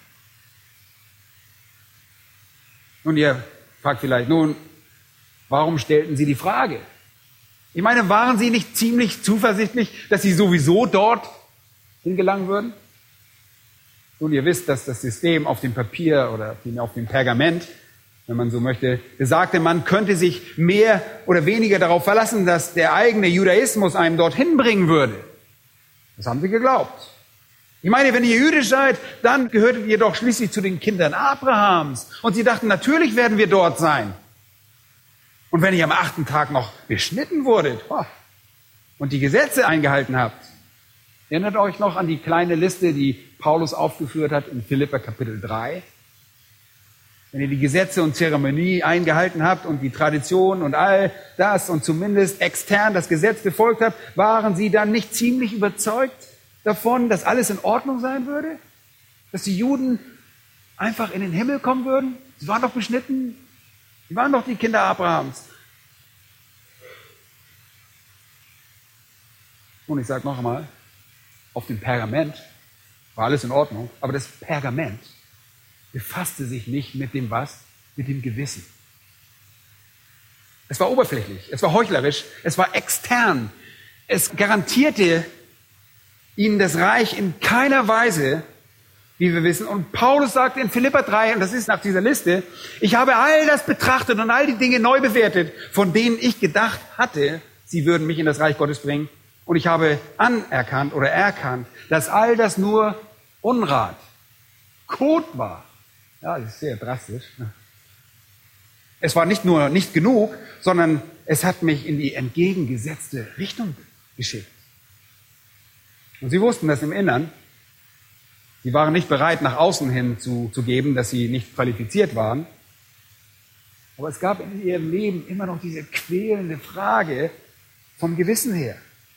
Speaker 1: Nun, ihr fragt vielleicht, nun, warum stellten Sie die Frage? Ich meine, waren Sie nicht ziemlich zuversichtlich, dass Sie sowieso dort hingelangen würden? Nun, ihr wisst, dass das System auf dem Papier oder auf dem Pergament, wenn man so möchte, besagte, man könnte sich mehr oder weniger darauf verlassen, dass der eigene Judaismus einen dorthin bringen würde. Das haben sie geglaubt. Ich meine, wenn ihr jüdisch seid, dann gehörtet ihr doch schließlich zu den Kindern Abrahams. Und sie dachten, natürlich werden wir dort sein. Und wenn ihr am achten Tag noch beschnitten wurdet und die Gesetze eingehalten habt, erinnert euch noch an die kleine Liste, die Paulus aufgeführt hat in Philipper Kapitel drei? Wenn ihr die Gesetze und Zeremonie eingehalten habt und die Tradition und all das und zumindest extern das Gesetz befolgt habt, waren sie dann nicht ziemlich überzeugt davon, dass alles in Ordnung sein würde? Dass die Juden einfach in den Himmel kommen würden? Sie waren doch beschnitten. Sie waren doch die Kinder Abrahams. Und ich sage noch einmal, auf dem Pergament war alles in Ordnung, aber das Pergament befasste sich nicht mit dem was? Mit dem Gewissen. Es war oberflächlich, es war heuchlerisch, es war extern. Es garantierte ihnen das Reich in keiner Weise, wie wir wissen. Und Paulus sagte in Philipper drei, und das ist nach dieser Liste, ich habe all das betrachtet und all die Dinge neu bewertet, von denen ich gedacht hatte, sie würden mich in das Reich Gottes bringen. Und ich habe anerkannt oder erkannt, dass all das nur Unrat, Kot war. Ja, das ist sehr drastisch. Es war nicht nur nicht genug, sondern es hat mich in die entgegengesetzte Richtung geschickt. Und sie wussten das im Innern. Sie waren nicht bereit, nach außen hin zu, zu geben, dass sie nicht qualifiziert waren. Aber es gab in ihrem Leben immer noch diese quälende Frage vom Gewissen her.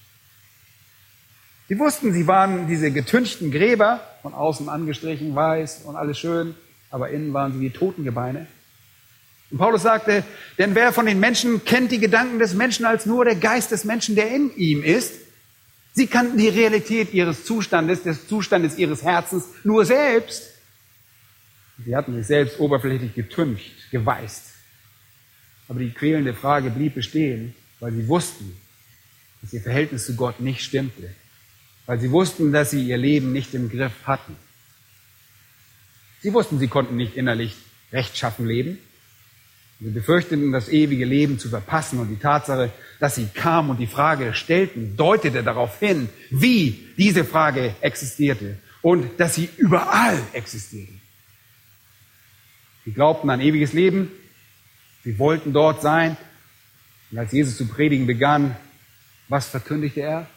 Speaker 1: Sie wussten, sie waren diese getünchten Gräber, von außen angestrichen, weiß und alles schön, aber innen waren sie wie Totengebeine. Und Paulus sagte, denn wer von den Menschen kennt die Gedanken des Menschen als nur der Geist des Menschen, der in ihm ist? Sie kannten die Realität ihres Zustandes, des Zustandes ihres Herzens nur selbst. Sie hatten sich selbst oberflächlich getüncht, geweißt. Aber die quälende Frage blieb bestehen, weil sie wussten, dass ihr Verhältnis zu Gott nicht stimmte. Weil sie wussten, dass sie ihr Leben nicht im Griff hatten. Sie wussten, sie konnten nicht innerlich rechtschaffen leben. Sie befürchteten, das ewige Leben zu verpassen, und die Tatsache, dass sie kamen und die Frage stellten, deutete darauf hin, wie diese Frage existierte und dass sie überall existierte. Sie glaubten an ewiges Leben, sie wollten dort sein, und als Jesus zu predigen begann, was verkündigte er?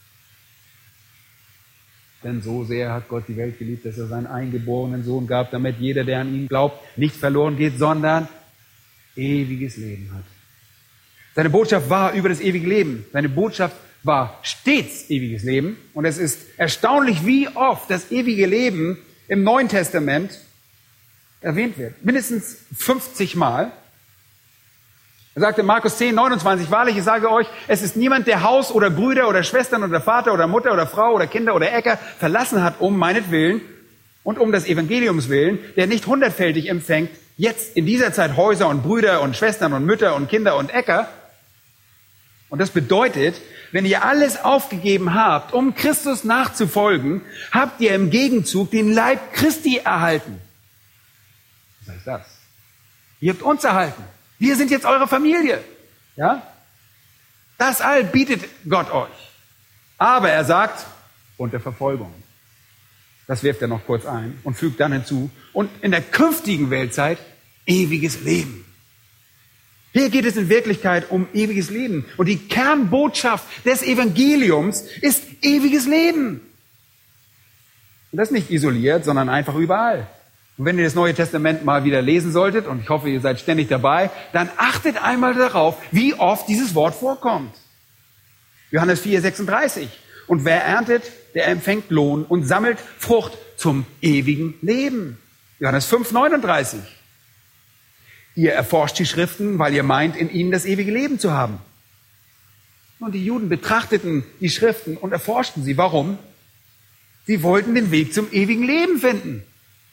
Speaker 1: Denn so sehr hat Gott die Welt geliebt, dass er seinen eingeborenen Sohn gab, damit jeder, der an ihn glaubt, nicht verloren geht, sondern ewiges Leben hat. Seine Botschaft war über das ewige Leben. Seine Botschaft war stets ewiges Leben. Und es ist erstaunlich, wie oft das ewige Leben im Neuen Testament erwähnt wird. Mindestens fünfzig Mal. Er sagte in Markus zehn, neunundzwanzig, wahrlich, ich sage euch, es ist niemand, der Haus oder Brüder oder Schwestern oder Vater oder Mutter oder Frau oder Kinder oder Äcker verlassen hat, um meinetwillen und um des Evangeliums willen, der nicht hundertfältig empfängt, jetzt in dieser Zeit Häuser und Brüder und Schwestern und Mütter und Kinder und Äcker. Und das bedeutet, wenn ihr alles aufgegeben habt, um Christus nachzufolgen, habt ihr im Gegenzug den Leib Christi erhalten. Was heißt das? Ihr habt uns erhalten. Wir sind jetzt eure Familie. Ja? Das all bietet Gott euch. Aber er sagt, unter Verfolgung. Das wirft er noch kurz ein und fügt dann hinzu, und in der künftigen Weltzeit ewiges Leben. Hier geht es in Wirklichkeit um ewiges Leben. Und die Kernbotschaft des Evangeliums ist ewiges Leben. Und das nicht isoliert, sondern einfach überall. Und wenn ihr das Neue Testament mal wieder lesen solltet, und ich hoffe, ihr seid ständig dabei, dann achtet einmal darauf, wie oft dieses Wort vorkommt. Johannes vier, sechsunddreißig. Und wer erntet, der empfängt Lohn und sammelt Frucht zum ewigen Leben. Johannes fünf, neununddreißig. Ihr erforscht die Schriften, weil ihr meint, in ihnen das ewige Leben zu haben. Und die Juden betrachteten die Schriften und erforschten sie. Warum? Sie wollten den Weg zum ewigen Leben finden.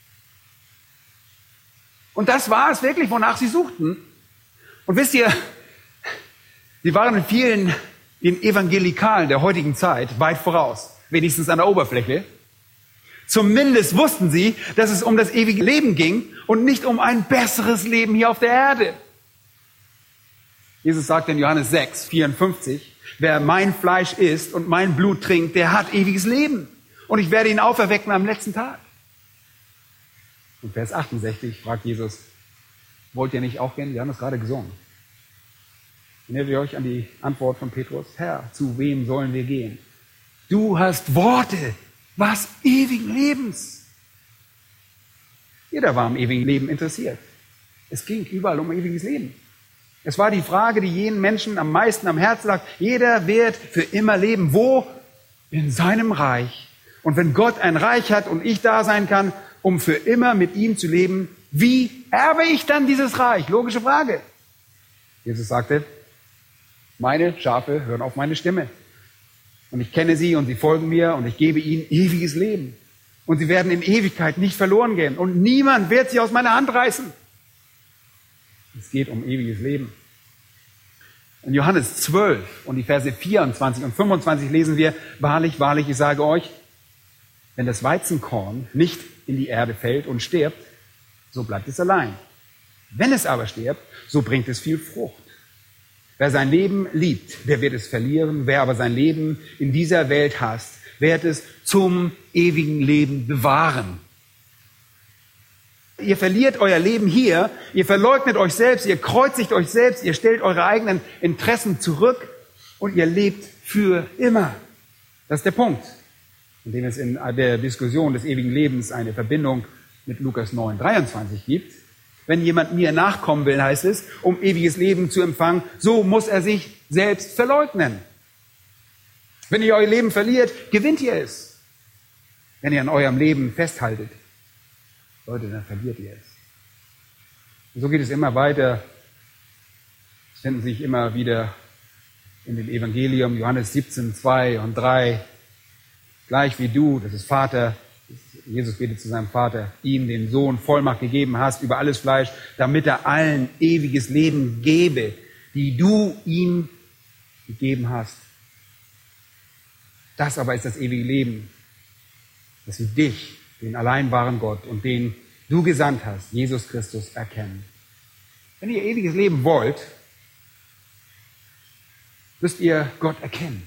Speaker 1: Und das war es wirklich, wonach sie suchten. Und wisst ihr, sie waren in vielen, den Evangelikalen der heutigen Zeit weit voraus, wenigstens an der Oberfläche. Zumindest wussten sie, dass es um das ewige Leben ging und nicht um ein besseres Leben hier auf der Erde. Jesus sagte in Johannes sechs, vierundfünfzig, wer mein Fleisch isst und mein Blut trinkt, der hat ewiges Leben. Und ich werde ihn auferwecken am letzten Tag. Und Vers achtundsechzig fragt Jesus, wollt ihr nicht auch gehen? Wir haben das gerade gesungen. Erinnert ihr euch an die Antwort von Petrus? Herr, zu wem sollen wir gehen? Du hast Worte, was ewigen Lebens. Jeder war am ewigen Leben interessiert. Es ging überall um ewiges Leben. Es war die Frage, die jenen Menschen am meisten am Herzen lag. Jeder wird für immer leben. Wo? In seinem Reich. Und wenn Gott ein Reich hat und ich da sein kann, um für immer mit ihm zu leben, wie erbe ich dann dieses Reich? Logische Frage. Jesus sagte, meine Schafe hören auf meine Stimme. Und ich kenne sie und sie folgen mir und ich gebe ihnen ewiges Leben. Und sie werden in Ewigkeit nicht verloren gehen. Und niemand wird sie aus meiner Hand reißen. Es geht um ewiges Leben. In Johannes zwölf und die Verse vierundzwanzig und fünfundzwanzig lesen wir, wahrlich, wahrlich, ich sage euch, wenn das Weizenkorn nicht in die Erde fällt und stirbt, so bleibt es allein. Wenn es aber stirbt, so bringt es viel Frucht. Wer sein Leben liebt, der wird es verlieren. Wer aber sein Leben in dieser Welt hasst, wird es zum ewigen Leben bewahren. Ihr verliert euer Leben hier, ihr verleugnet euch selbst, ihr kreuzigt euch selbst, ihr stellt eure eigenen Interessen zurück und ihr lebt für immer. Das ist der Punkt, in dem es in der Diskussion des ewigen Lebens eine Verbindung mit Lukas neun, dreiundzwanzig gibt. Wenn jemand mir nachkommen will, heißt es, um ewiges Leben zu empfangen, so muss er sich selbst verleugnen. Wenn ihr euer Leben verliert, gewinnt ihr es. Wenn ihr an eurem Leben festhaltet, Leute, dann verliert ihr es. Und so geht es immer weiter. Es finden sich immer wieder in dem Evangelium, Johannes siebzehn, zwei und drei, gleich wie du, das ist Vater, Jesus betet zu seinem Vater, ihm, den Sohn, Vollmacht gegeben hast über alles Fleisch, damit er allen ewiges Leben gebe, die du ihm gegeben hast. Das aber ist das ewige Leben, dass sie dich, den allein wahren Gott und den du gesandt hast, Jesus Christus, erkennen. Wenn ihr ewiges Leben wollt, müsst ihr Gott erkennen.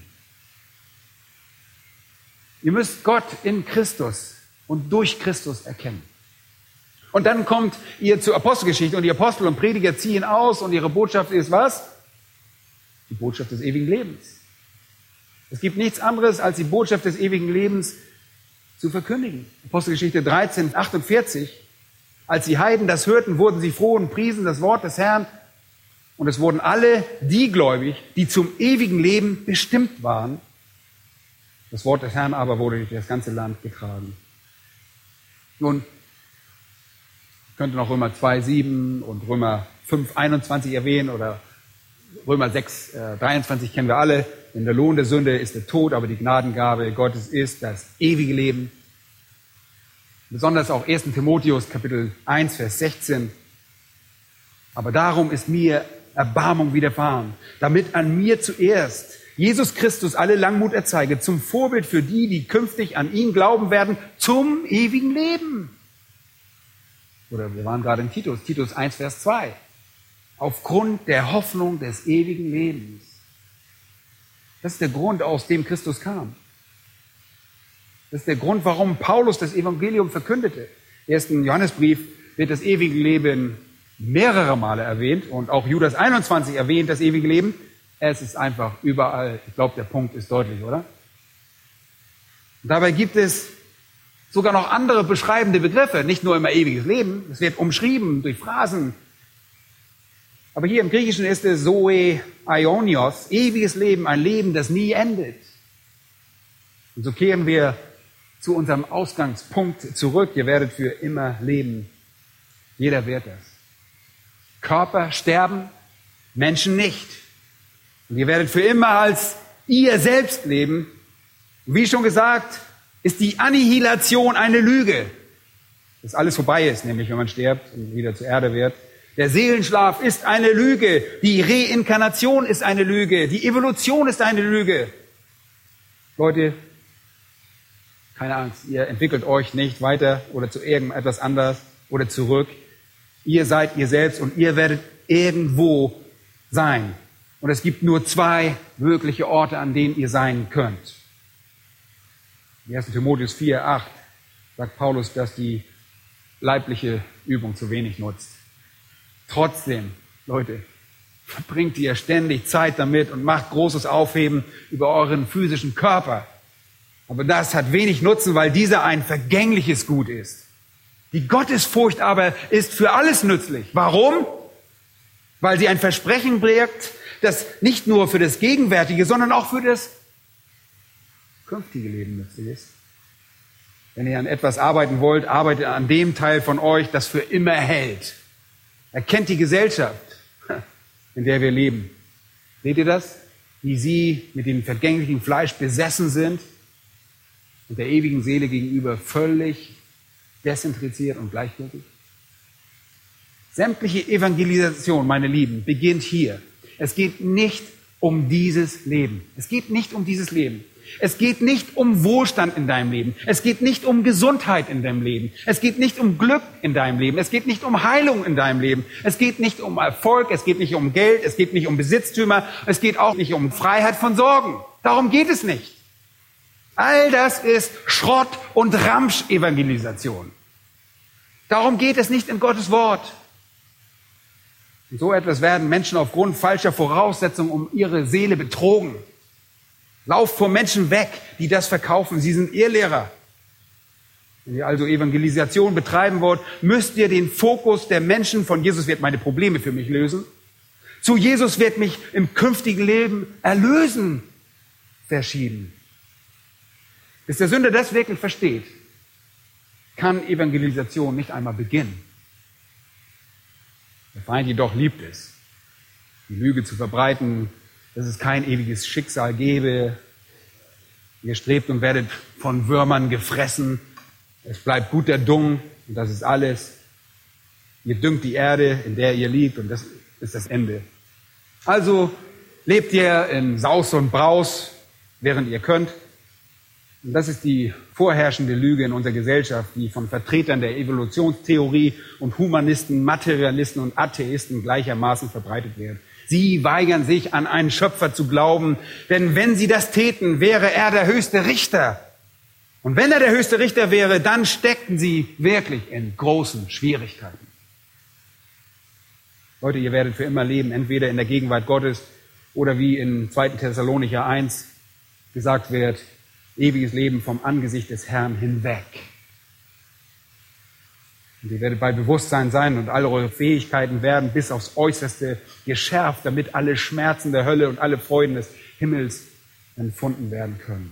Speaker 1: Ihr müsst Gott in Christus und durch Christus erkennen. Und dann kommt ihr zur Apostelgeschichte und die Apostel und Prediger ziehen aus und ihre Botschaft ist was? Die Botschaft des ewigen Lebens. Es gibt nichts anderes als die Botschaft des ewigen Lebens zu verkündigen. Apostelgeschichte dreizehn, achtundvierzig. Als die Heiden das hörten, wurden sie froh und priesen das Wort des Herrn. Und es wurden alle die gläubig, die zum ewigen Leben bestimmt waren. Das Wort des Herrn aber wurde durch das ganze Land getragen. Nun, ich könnte noch Römer zwei, sieben und Römer fünf, einundzwanzig erwähnen oder Römer sechs, dreiundzwanzig kennen wir alle. Denn der Lohn der Sünde ist der Tod, aber die Gnadengabe Gottes ist das ewige Leben. Besonders auch erster Timotheus, Kapitel eins, Vers sechzehn. Aber darum ist mir Erbarmung widerfahren, damit an mir zuerst Jesus Christus alle Langmut erzeige, zum Vorbild für die, die künftig an ihn glauben werden, zum ewigen Leben. Oder wir waren gerade in Titus, Titus eins, Vers zwei. Aufgrund der Hoffnung des ewigen Lebens. Das ist der Grund, aus dem Christus kam. Das ist der Grund, warum Paulus das Evangelium verkündete. Im ersten Johannesbrief wird das ewige Leben mehrere Male erwähnt und auch Judas einundzwanzig erwähnt das ewige Leben. Es ist einfach überall. Ich glaube, der Punkt ist deutlich, oder? Und dabei gibt es sogar noch andere beschreibende Begriffe, nicht nur immer ewiges Leben. Es wird umschrieben durch Phrasen. Aber hier im Griechischen ist es Zoe Aionios, ewiges Leben, ein Leben, das nie endet. Und so kehren wir zu unserem Ausgangspunkt zurück. Ihr werdet für immer leben. Jeder wird das. Körper sterben, Menschen nicht. Und ihr werdet für immer als ihr selbst leben. Und wie schon gesagt, ist die Annihilation eine Lüge. Dass alles vorbei ist, nämlich wenn man stirbt und wieder zur Erde wird. Der Seelenschlaf ist eine Lüge. Die Reinkarnation ist eine Lüge. Die Evolution ist eine Lüge. Leute, keine Angst, ihr entwickelt euch nicht weiter oder zu irgendetwas anderes oder zurück. Ihr seid ihr selbst und ihr werdet irgendwo sein. Und es gibt nur zwei wirkliche Orte, an denen ihr sein könnt. In erster Timotheus vier, acht sagt Paulus, dass die leibliche Übung zu wenig nutzt. Trotzdem, Leute, verbringt ihr ständig Zeit damit und macht großes Aufheben über euren physischen Körper. Aber das hat wenig Nutzen, weil dieser ein vergängliches Gut ist. Die Gottesfurcht aber ist für alles nützlich. Warum? Weil sie ein Versprechen birgt, das nicht nur für das gegenwärtige, sondern auch für das künftige Leben nützlich ist. Wenn ihr an etwas arbeiten wollt, arbeitet an dem Teil von euch, das für immer hält. Erkennt die Gesellschaft, in der wir leben. Seht ihr das? Wie sie mit dem vergänglichen Fleisch besessen sind und der ewigen Seele gegenüber völlig desinteressiert und gleichgültig. Sämtliche Evangelisation, meine Lieben, beginnt hier. Es geht nicht um dieses Leben. Es geht nicht um dieses Leben. Es geht nicht um Wohlstand in deinem Leben. Es geht nicht um Gesundheit in deinem Leben. Es geht nicht um Glück in deinem Leben. Es geht nicht um Heilung in deinem Leben. Es geht nicht um Erfolg. Es geht nicht um Geld. Es geht nicht um Besitztümer. Es geht auch nicht um Freiheit von Sorgen. Darum geht es nicht. All das ist Schrott und Ramsch-Evangelisation. Darum geht es nicht in Gottes Wort. Und so etwas werden Menschen aufgrund falscher Voraussetzungen um ihre Seele betrogen. Lauft vor Menschen weg, die das verkaufen. Sie sind Irrlehrer. Wenn ihr also Evangelisation betreiben wollt, müsst ihr den Fokus der Menschen von Jesus wird meine Probleme für mich lösen, zu Jesus wird mich im künftigen Leben erlösen, verschieben. Bis der Sünder das wirklich versteht, kann Evangelisation nicht einmal beginnen. Der Feind jedoch liebt es, die Lüge zu verbreiten, dass es kein ewiges Schicksal gebe. Ihr strebt und werdet von Würmern gefressen. Es bleibt guter Dung und das ist alles. Ihr düngt die Erde, in der ihr liegt und das ist das Ende. Also lebt ihr in Saus und Braus, während ihr könnt. Und das ist die vorherrschende Lüge in unserer Gesellschaft, die von Vertretern der Evolutionstheorie und Humanisten, Materialisten und Atheisten gleichermaßen verbreitet wird. Sie weigern sich, an einen Schöpfer zu glauben, denn wenn sie das täten, wäre er der höchste Richter. Und wenn er der höchste Richter wäre, dann steckten sie wirklich in großen Schwierigkeiten. Leute, ihr werdet für immer leben, entweder in der Gegenwart Gottes oder wie in zweiten Thessalonicher eins gesagt wird, ewiges Leben vom Angesicht des Herrn hinweg. Und ihr werdet bei Bewusstsein sein und alle eure Fähigkeiten werden bis aufs Äußerste geschärft, damit alle Schmerzen der Hölle und alle Freuden des Himmels empfunden werden können.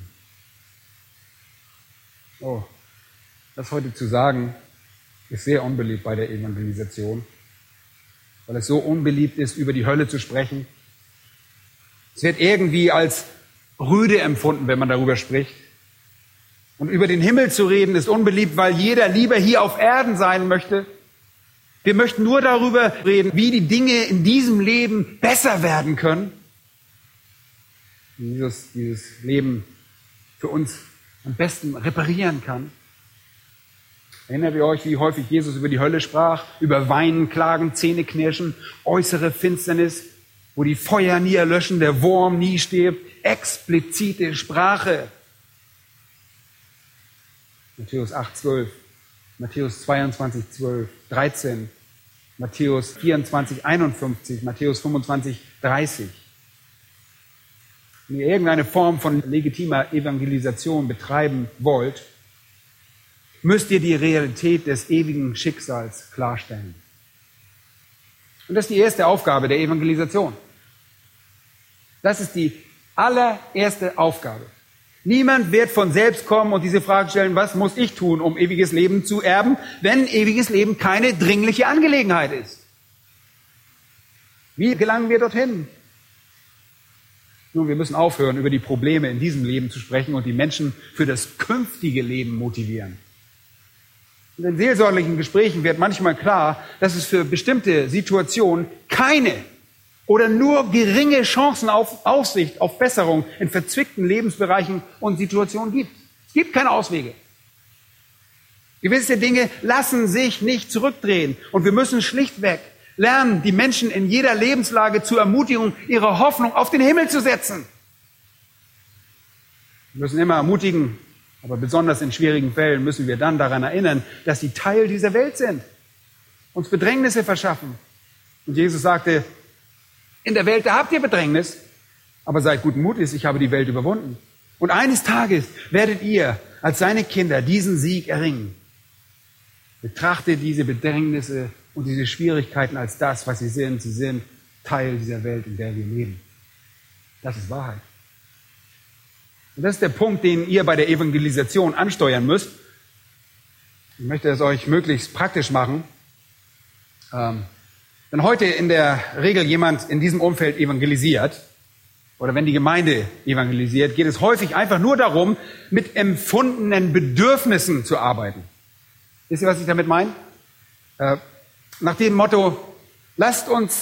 Speaker 1: Oh, das heute zu sagen, ist sehr unbeliebt bei der Evangelisation, weil es so unbeliebt ist, über die Hölle zu sprechen. Es wird irgendwie als rüde empfunden, wenn man darüber spricht. Und über den Himmel zu reden ist unbeliebt, weil jeder lieber hier auf Erden sein möchte. Wir möchten nur darüber reden, wie die Dinge in diesem Leben besser werden können. Wie Jesus dieses Leben für uns am besten reparieren kann. Erinnert ihr euch, wie häufig Jesus über die Hölle sprach? Über Weinen, Klagen, Zähneknirschen, äußere Finsternis, wo die Feuer nie erlöschen, der Wurm nie stirbt. Explizite Sprache. Matthäus acht, zwölf, Matthäus zweiundzwanzig, zwölf, dreizehn, Matthäus vierundzwanzig, einundfünfzig, Matthäus fünfundzwanzig, dreißig. Wenn ihr irgendeine Form von legitimer Evangelisation betreiben wollt, müsst ihr die Realität des ewigen Schicksals klarstellen. Und das ist die erste Aufgabe der Evangelisation. Das ist die allererste Aufgabe. Niemand wird von selbst kommen und diese Frage stellen, was muss ich tun, um ewiges Leben zu erben, wenn ewiges Leben keine dringliche Angelegenheit ist. Wie gelangen wir dorthin? Nun, wir müssen aufhören, über die Probleme in diesem Leben zu sprechen und die Menschen für das künftige Leben motivieren. In den seelsorgerlichen Gesprächen wird manchmal klar, dass es für bestimmte Situationen keine oder nur geringe Chancen auf Aussicht, auf Besserung in verzwickten Lebensbereichen und Situationen gibt. Es gibt keine Auswege. Gewisse Dinge lassen sich nicht zurückdrehen und wir müssen schlichtweg lernen, die Menschen in jeder Lebenslage zur Ermutigung, ihre Hoffnung auf den Himmel zu setzen. Wir müssen immer ermutigen, aber besonders in schwierigen Fällen müssen wir dann daran erinnern, dass sie Teil dieser Welt sind, uns Bedrängnisse verschaffen. Und Jesus sagte, in der Welt, da habt ihr Bedrängnis, aber seid guten Mutes, ich habe die Welt überwunden. Und eines Tages werdet ihr als seine Kinder diesen Sieg erringen. Betrachtet diese Bedrängnisse und diese Schwierigkeiten als das, was sie sind. Sie sind Teil dieser Welt, in der wir leben. Das ist Wahrheit. Und das ist der Punkt, den ihr bei der Evangelisation ansteuern müsst. Ich möchte es euch möglichst praktisch machen. Ähm, Wenn heute in der Regel jemand in diesem Umfeld evangelisiert oder wenn die Gemeinde evangelisiert, geht es häufig einfach nur darum, mit empfundenen Bedürfnissen zu arbeiten. Wisst ihr, was ich damit meine? Äh, nach dem Motto, lasst uns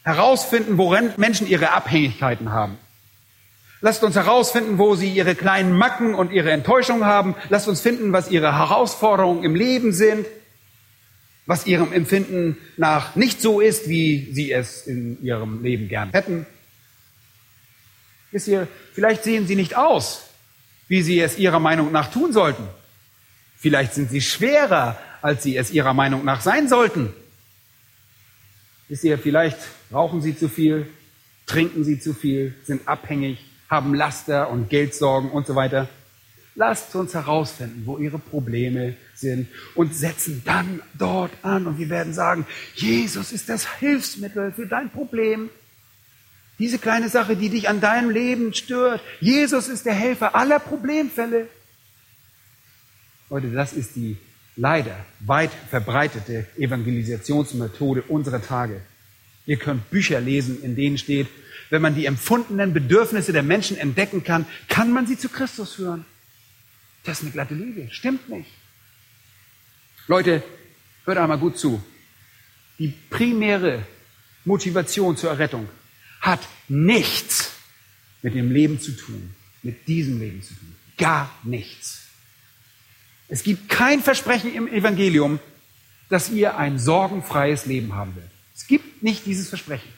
Speaker 1: herausfinden, worin Menschen ihre Abhängigkeiten haben. Lasst uns herausfinden, wo sie ihre kleinen Macken und ihre Enttäuschungen haben. Lasst uns finden, was ihre Herausforderungen im Leben sind, was ihrem Empfinden nach nicht so ist, wie sie es in ihrem Leben gern hätten. Wisst ihr, vielleicht sehen sie nicht aus, wie sie es ihrer Meinung nach tun sollten. Vielleicht sind sie schwerer, als sie es ihrer Meinung nach sein sollten. Wisst ihr, vielleicht rauchen sie zu viel, trinken sie zu viel, sind abhängig, haben Laster und Geldsorgen und so weiter. Lasst uns herausfinden, wo ihre Probleme sind und setzen dann dort an. Und wir werden sagen, Jesus ist das Hilfsmittel für dein Problem. Diese kleine Sache, die dich an deinem Leben stört. Jesus ist der Helfer aller Problemfälle. Leute, das ist die leider weit verbreitete Evangelisationsmethode unserer Tage. Ihr könnt Bücher lesen, in denen steht, wenn man die empfundenen Bedürfnisse der Menschen entdecken kann, kann man sie zu Christus führen. Das ist eine glatte Lüge. Stimmt nicht. Leute, hört einmal gut zu. Die primäre Motivation zur Errettung hat nichts mit dem Leben zu tun, mit diesem Leben zu tun. Gar nichts. Es gibt kein Versprechen im Evangelium, dass ihr ein sorgenfreies Leben haben werdet. Es gibt nicht dieses Versprechen.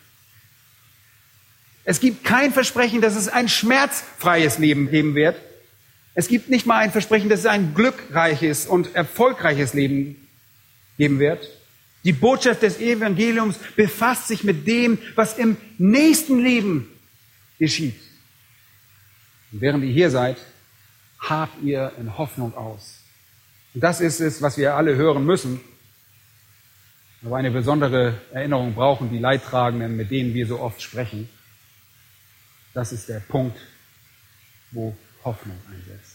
Speaker 1: Es gibt kein Versprechen, dass es ein schmerzfreies Leben geben wird. Es gibt nicht mal ein Versprechen, dass es ein glückreiches und erfolgreiches Leben geben wird. Die Botschaft des Evangeliums befasst sich mit dem, was im nächsten Leben geschieht. Und während ihr hier seid, harrt ihr in Hoffnung aus. Und das ist es, was wir alle hören müssen. Aber eine besondere Erinnerung brauchen die Leidtragenden, mit denen wir so oft sprechen. Das ist der Punkt, wo Hoffnung einsetzt.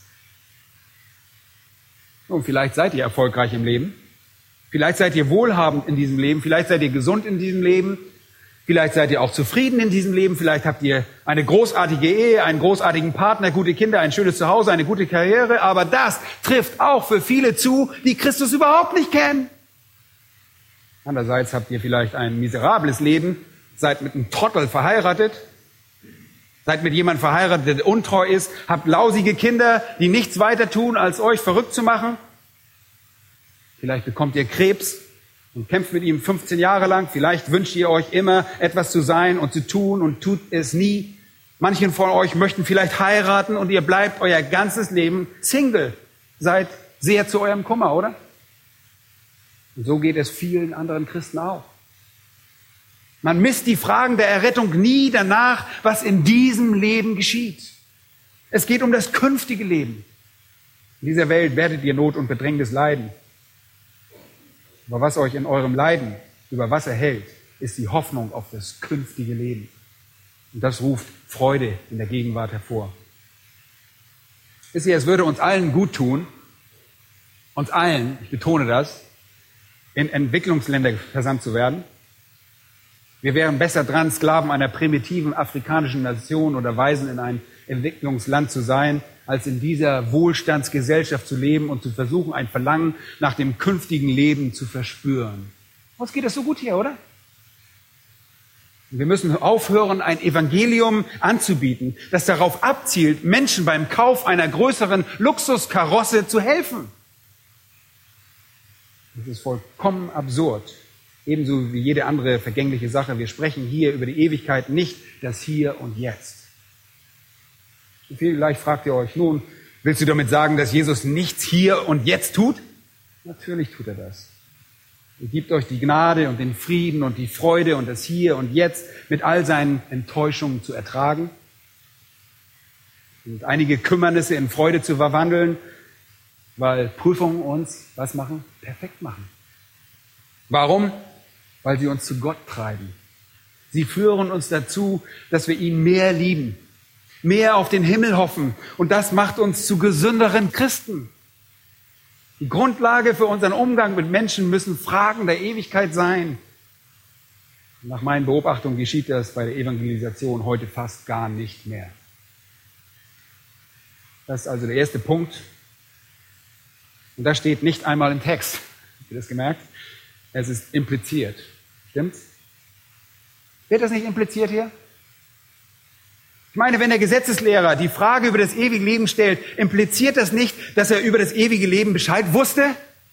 Speaker 1: Nun, vielleicht seid ihr erfolgreich im Leben. Vielleicht seid ihr wohlhabend in diesem Leben. Vielleicht seid ihr gesund in diesem Leben. Vielleicht seid ihr auch zufrieden in diesem Leben. Vielleicht habt ihr eine großartige Ehe, einen großartigen Partner, gute Kinder, ein schönes Zuhause, eine gute Karriere. Aber das trifft auch für viele zu, die Christus überhaupt nicht kennen. Andererseits habt ihr vielleicht ein miserables Leben, seid mit einem Trottel verheiratet, seid mit jemandem verheiratet, der untreu ist, habt lausige Kinder, die nichts weiter tun, als euch verrückt zu machen. Vielleicht bekommt ihr Krebs und kämpft mit ihm fünfzehn Jahre lang. Vielleicht wünscht ihr euch immer, etwas zu sein und zu tun und tut es nie. Manchen von euch möchten vielleicht heiraten und ihr bleibt euer ganzes Leben Single. Seid sehr zu eurem Kummer, oder? Und so geht es vielen anderen Christen auch. Man misst die Fragen der Errettung nie danach, was in diesem Leben geschieht. Es geht um das künftige Leben. In dieser Welt werdet ihr Not und Bedrängnis leiden. Aber was euch in eurem Leiden über Wasser hält, ist die Hoffnung auf das künftige Leben. Und das ruft Freude in der Gegenwart hervor. Wisst ihr, es würde uns allen gut tun, uns allen, ich betone das, in Entwicklungsländer versandt zu werden. Wir wären besser dran, Sklaven einer primitiven afrikanischen Nation oder Waisen in ein Entwicklungsland zu sein, als in dieser Wohlstandsgesellschaft zu leben und zu versuchen, ein Verlangen nach dem künftigen Leben zu verspüren. Uns geht das so gut hier, oder? Wir müssen aufhören, ein Evangelium anzubieten, das darauf abzielt, Menschen beim Kauf einer größeren Luxuskarosse zu helfen. Das ist vollkommen absurd. Ebenso wie jede andere vergängliche Sache. Wir sprechen hier über die Ewigkeit, nicht das Hier und Jetzt. Vielleicht fragt ihr euch, nun, willst du damit sagen, dass Jesus nichts hier und jetzt tut? Natürlich tut er das. Er gibt euch die Gnade und den Frieden und die Freude und das Hier und Jetzt mit all seinen Enttäuschungen zu ertragen und einige Kümmernisse in Freude zu verwandeln, weil Prüfungen uns, was machen? Perfekt machen. Warum? Weil sie uns zu Gott treiben. Sie führen uns dazu, dass wir ihn mehr lieben, mehr auf den Himmel hoffen. Und das macht uns zu gesünderen Christen. Die Grundlage für unseren Umgang mit Menschen müssen Fragen der Ewigkeit sein. Nach meinen Beobachtungen geschieht das bei der Evangelisation heute fast gar nicht mehr. Das ist also der erste Punkt. Und das steht nicht einmal im Text. Habt ihr das gemerkt? Es ist impliziert. Stimmt's? Wird das nicht impliziert hier? Ich meine, wenn der Gesetzeslehrer die Frage über das ewige Leben stellt, impliziert das nicht, dass er über das ewige Leben Bescheid wusste?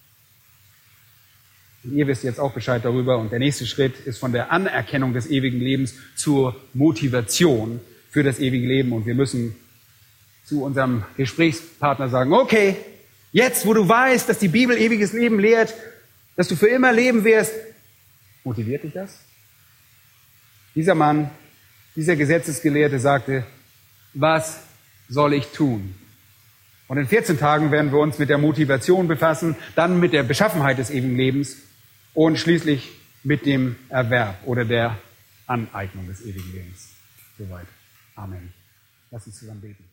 Speaker 1: Und ihr wisst jetzt auch Bescheid darüber. Und der nächste Schritt ist von der Anerkennung des ewigen Lebens zur Motivation für das ewige Leben. Und wir müssen zu unserem Gesprächspartner sagen, okay, jetzt, wo du weißt, dass die Bibel ewiges Leben lehrt, dass du für immer leben wirst, motiviert dich das? Dieser Mann, dieser Gesetzesgelehrte sagte, was soll ich tun? Und in vierzehn Tagen werden wir uns mit der Motivation befassen, dann mit der Beschaffenheit des ewigen Lebens und schließlich mit dem Erwerb oder der Aneignung des ewigen Lebens. Soweit. Amen. Lass uns zusammen beten.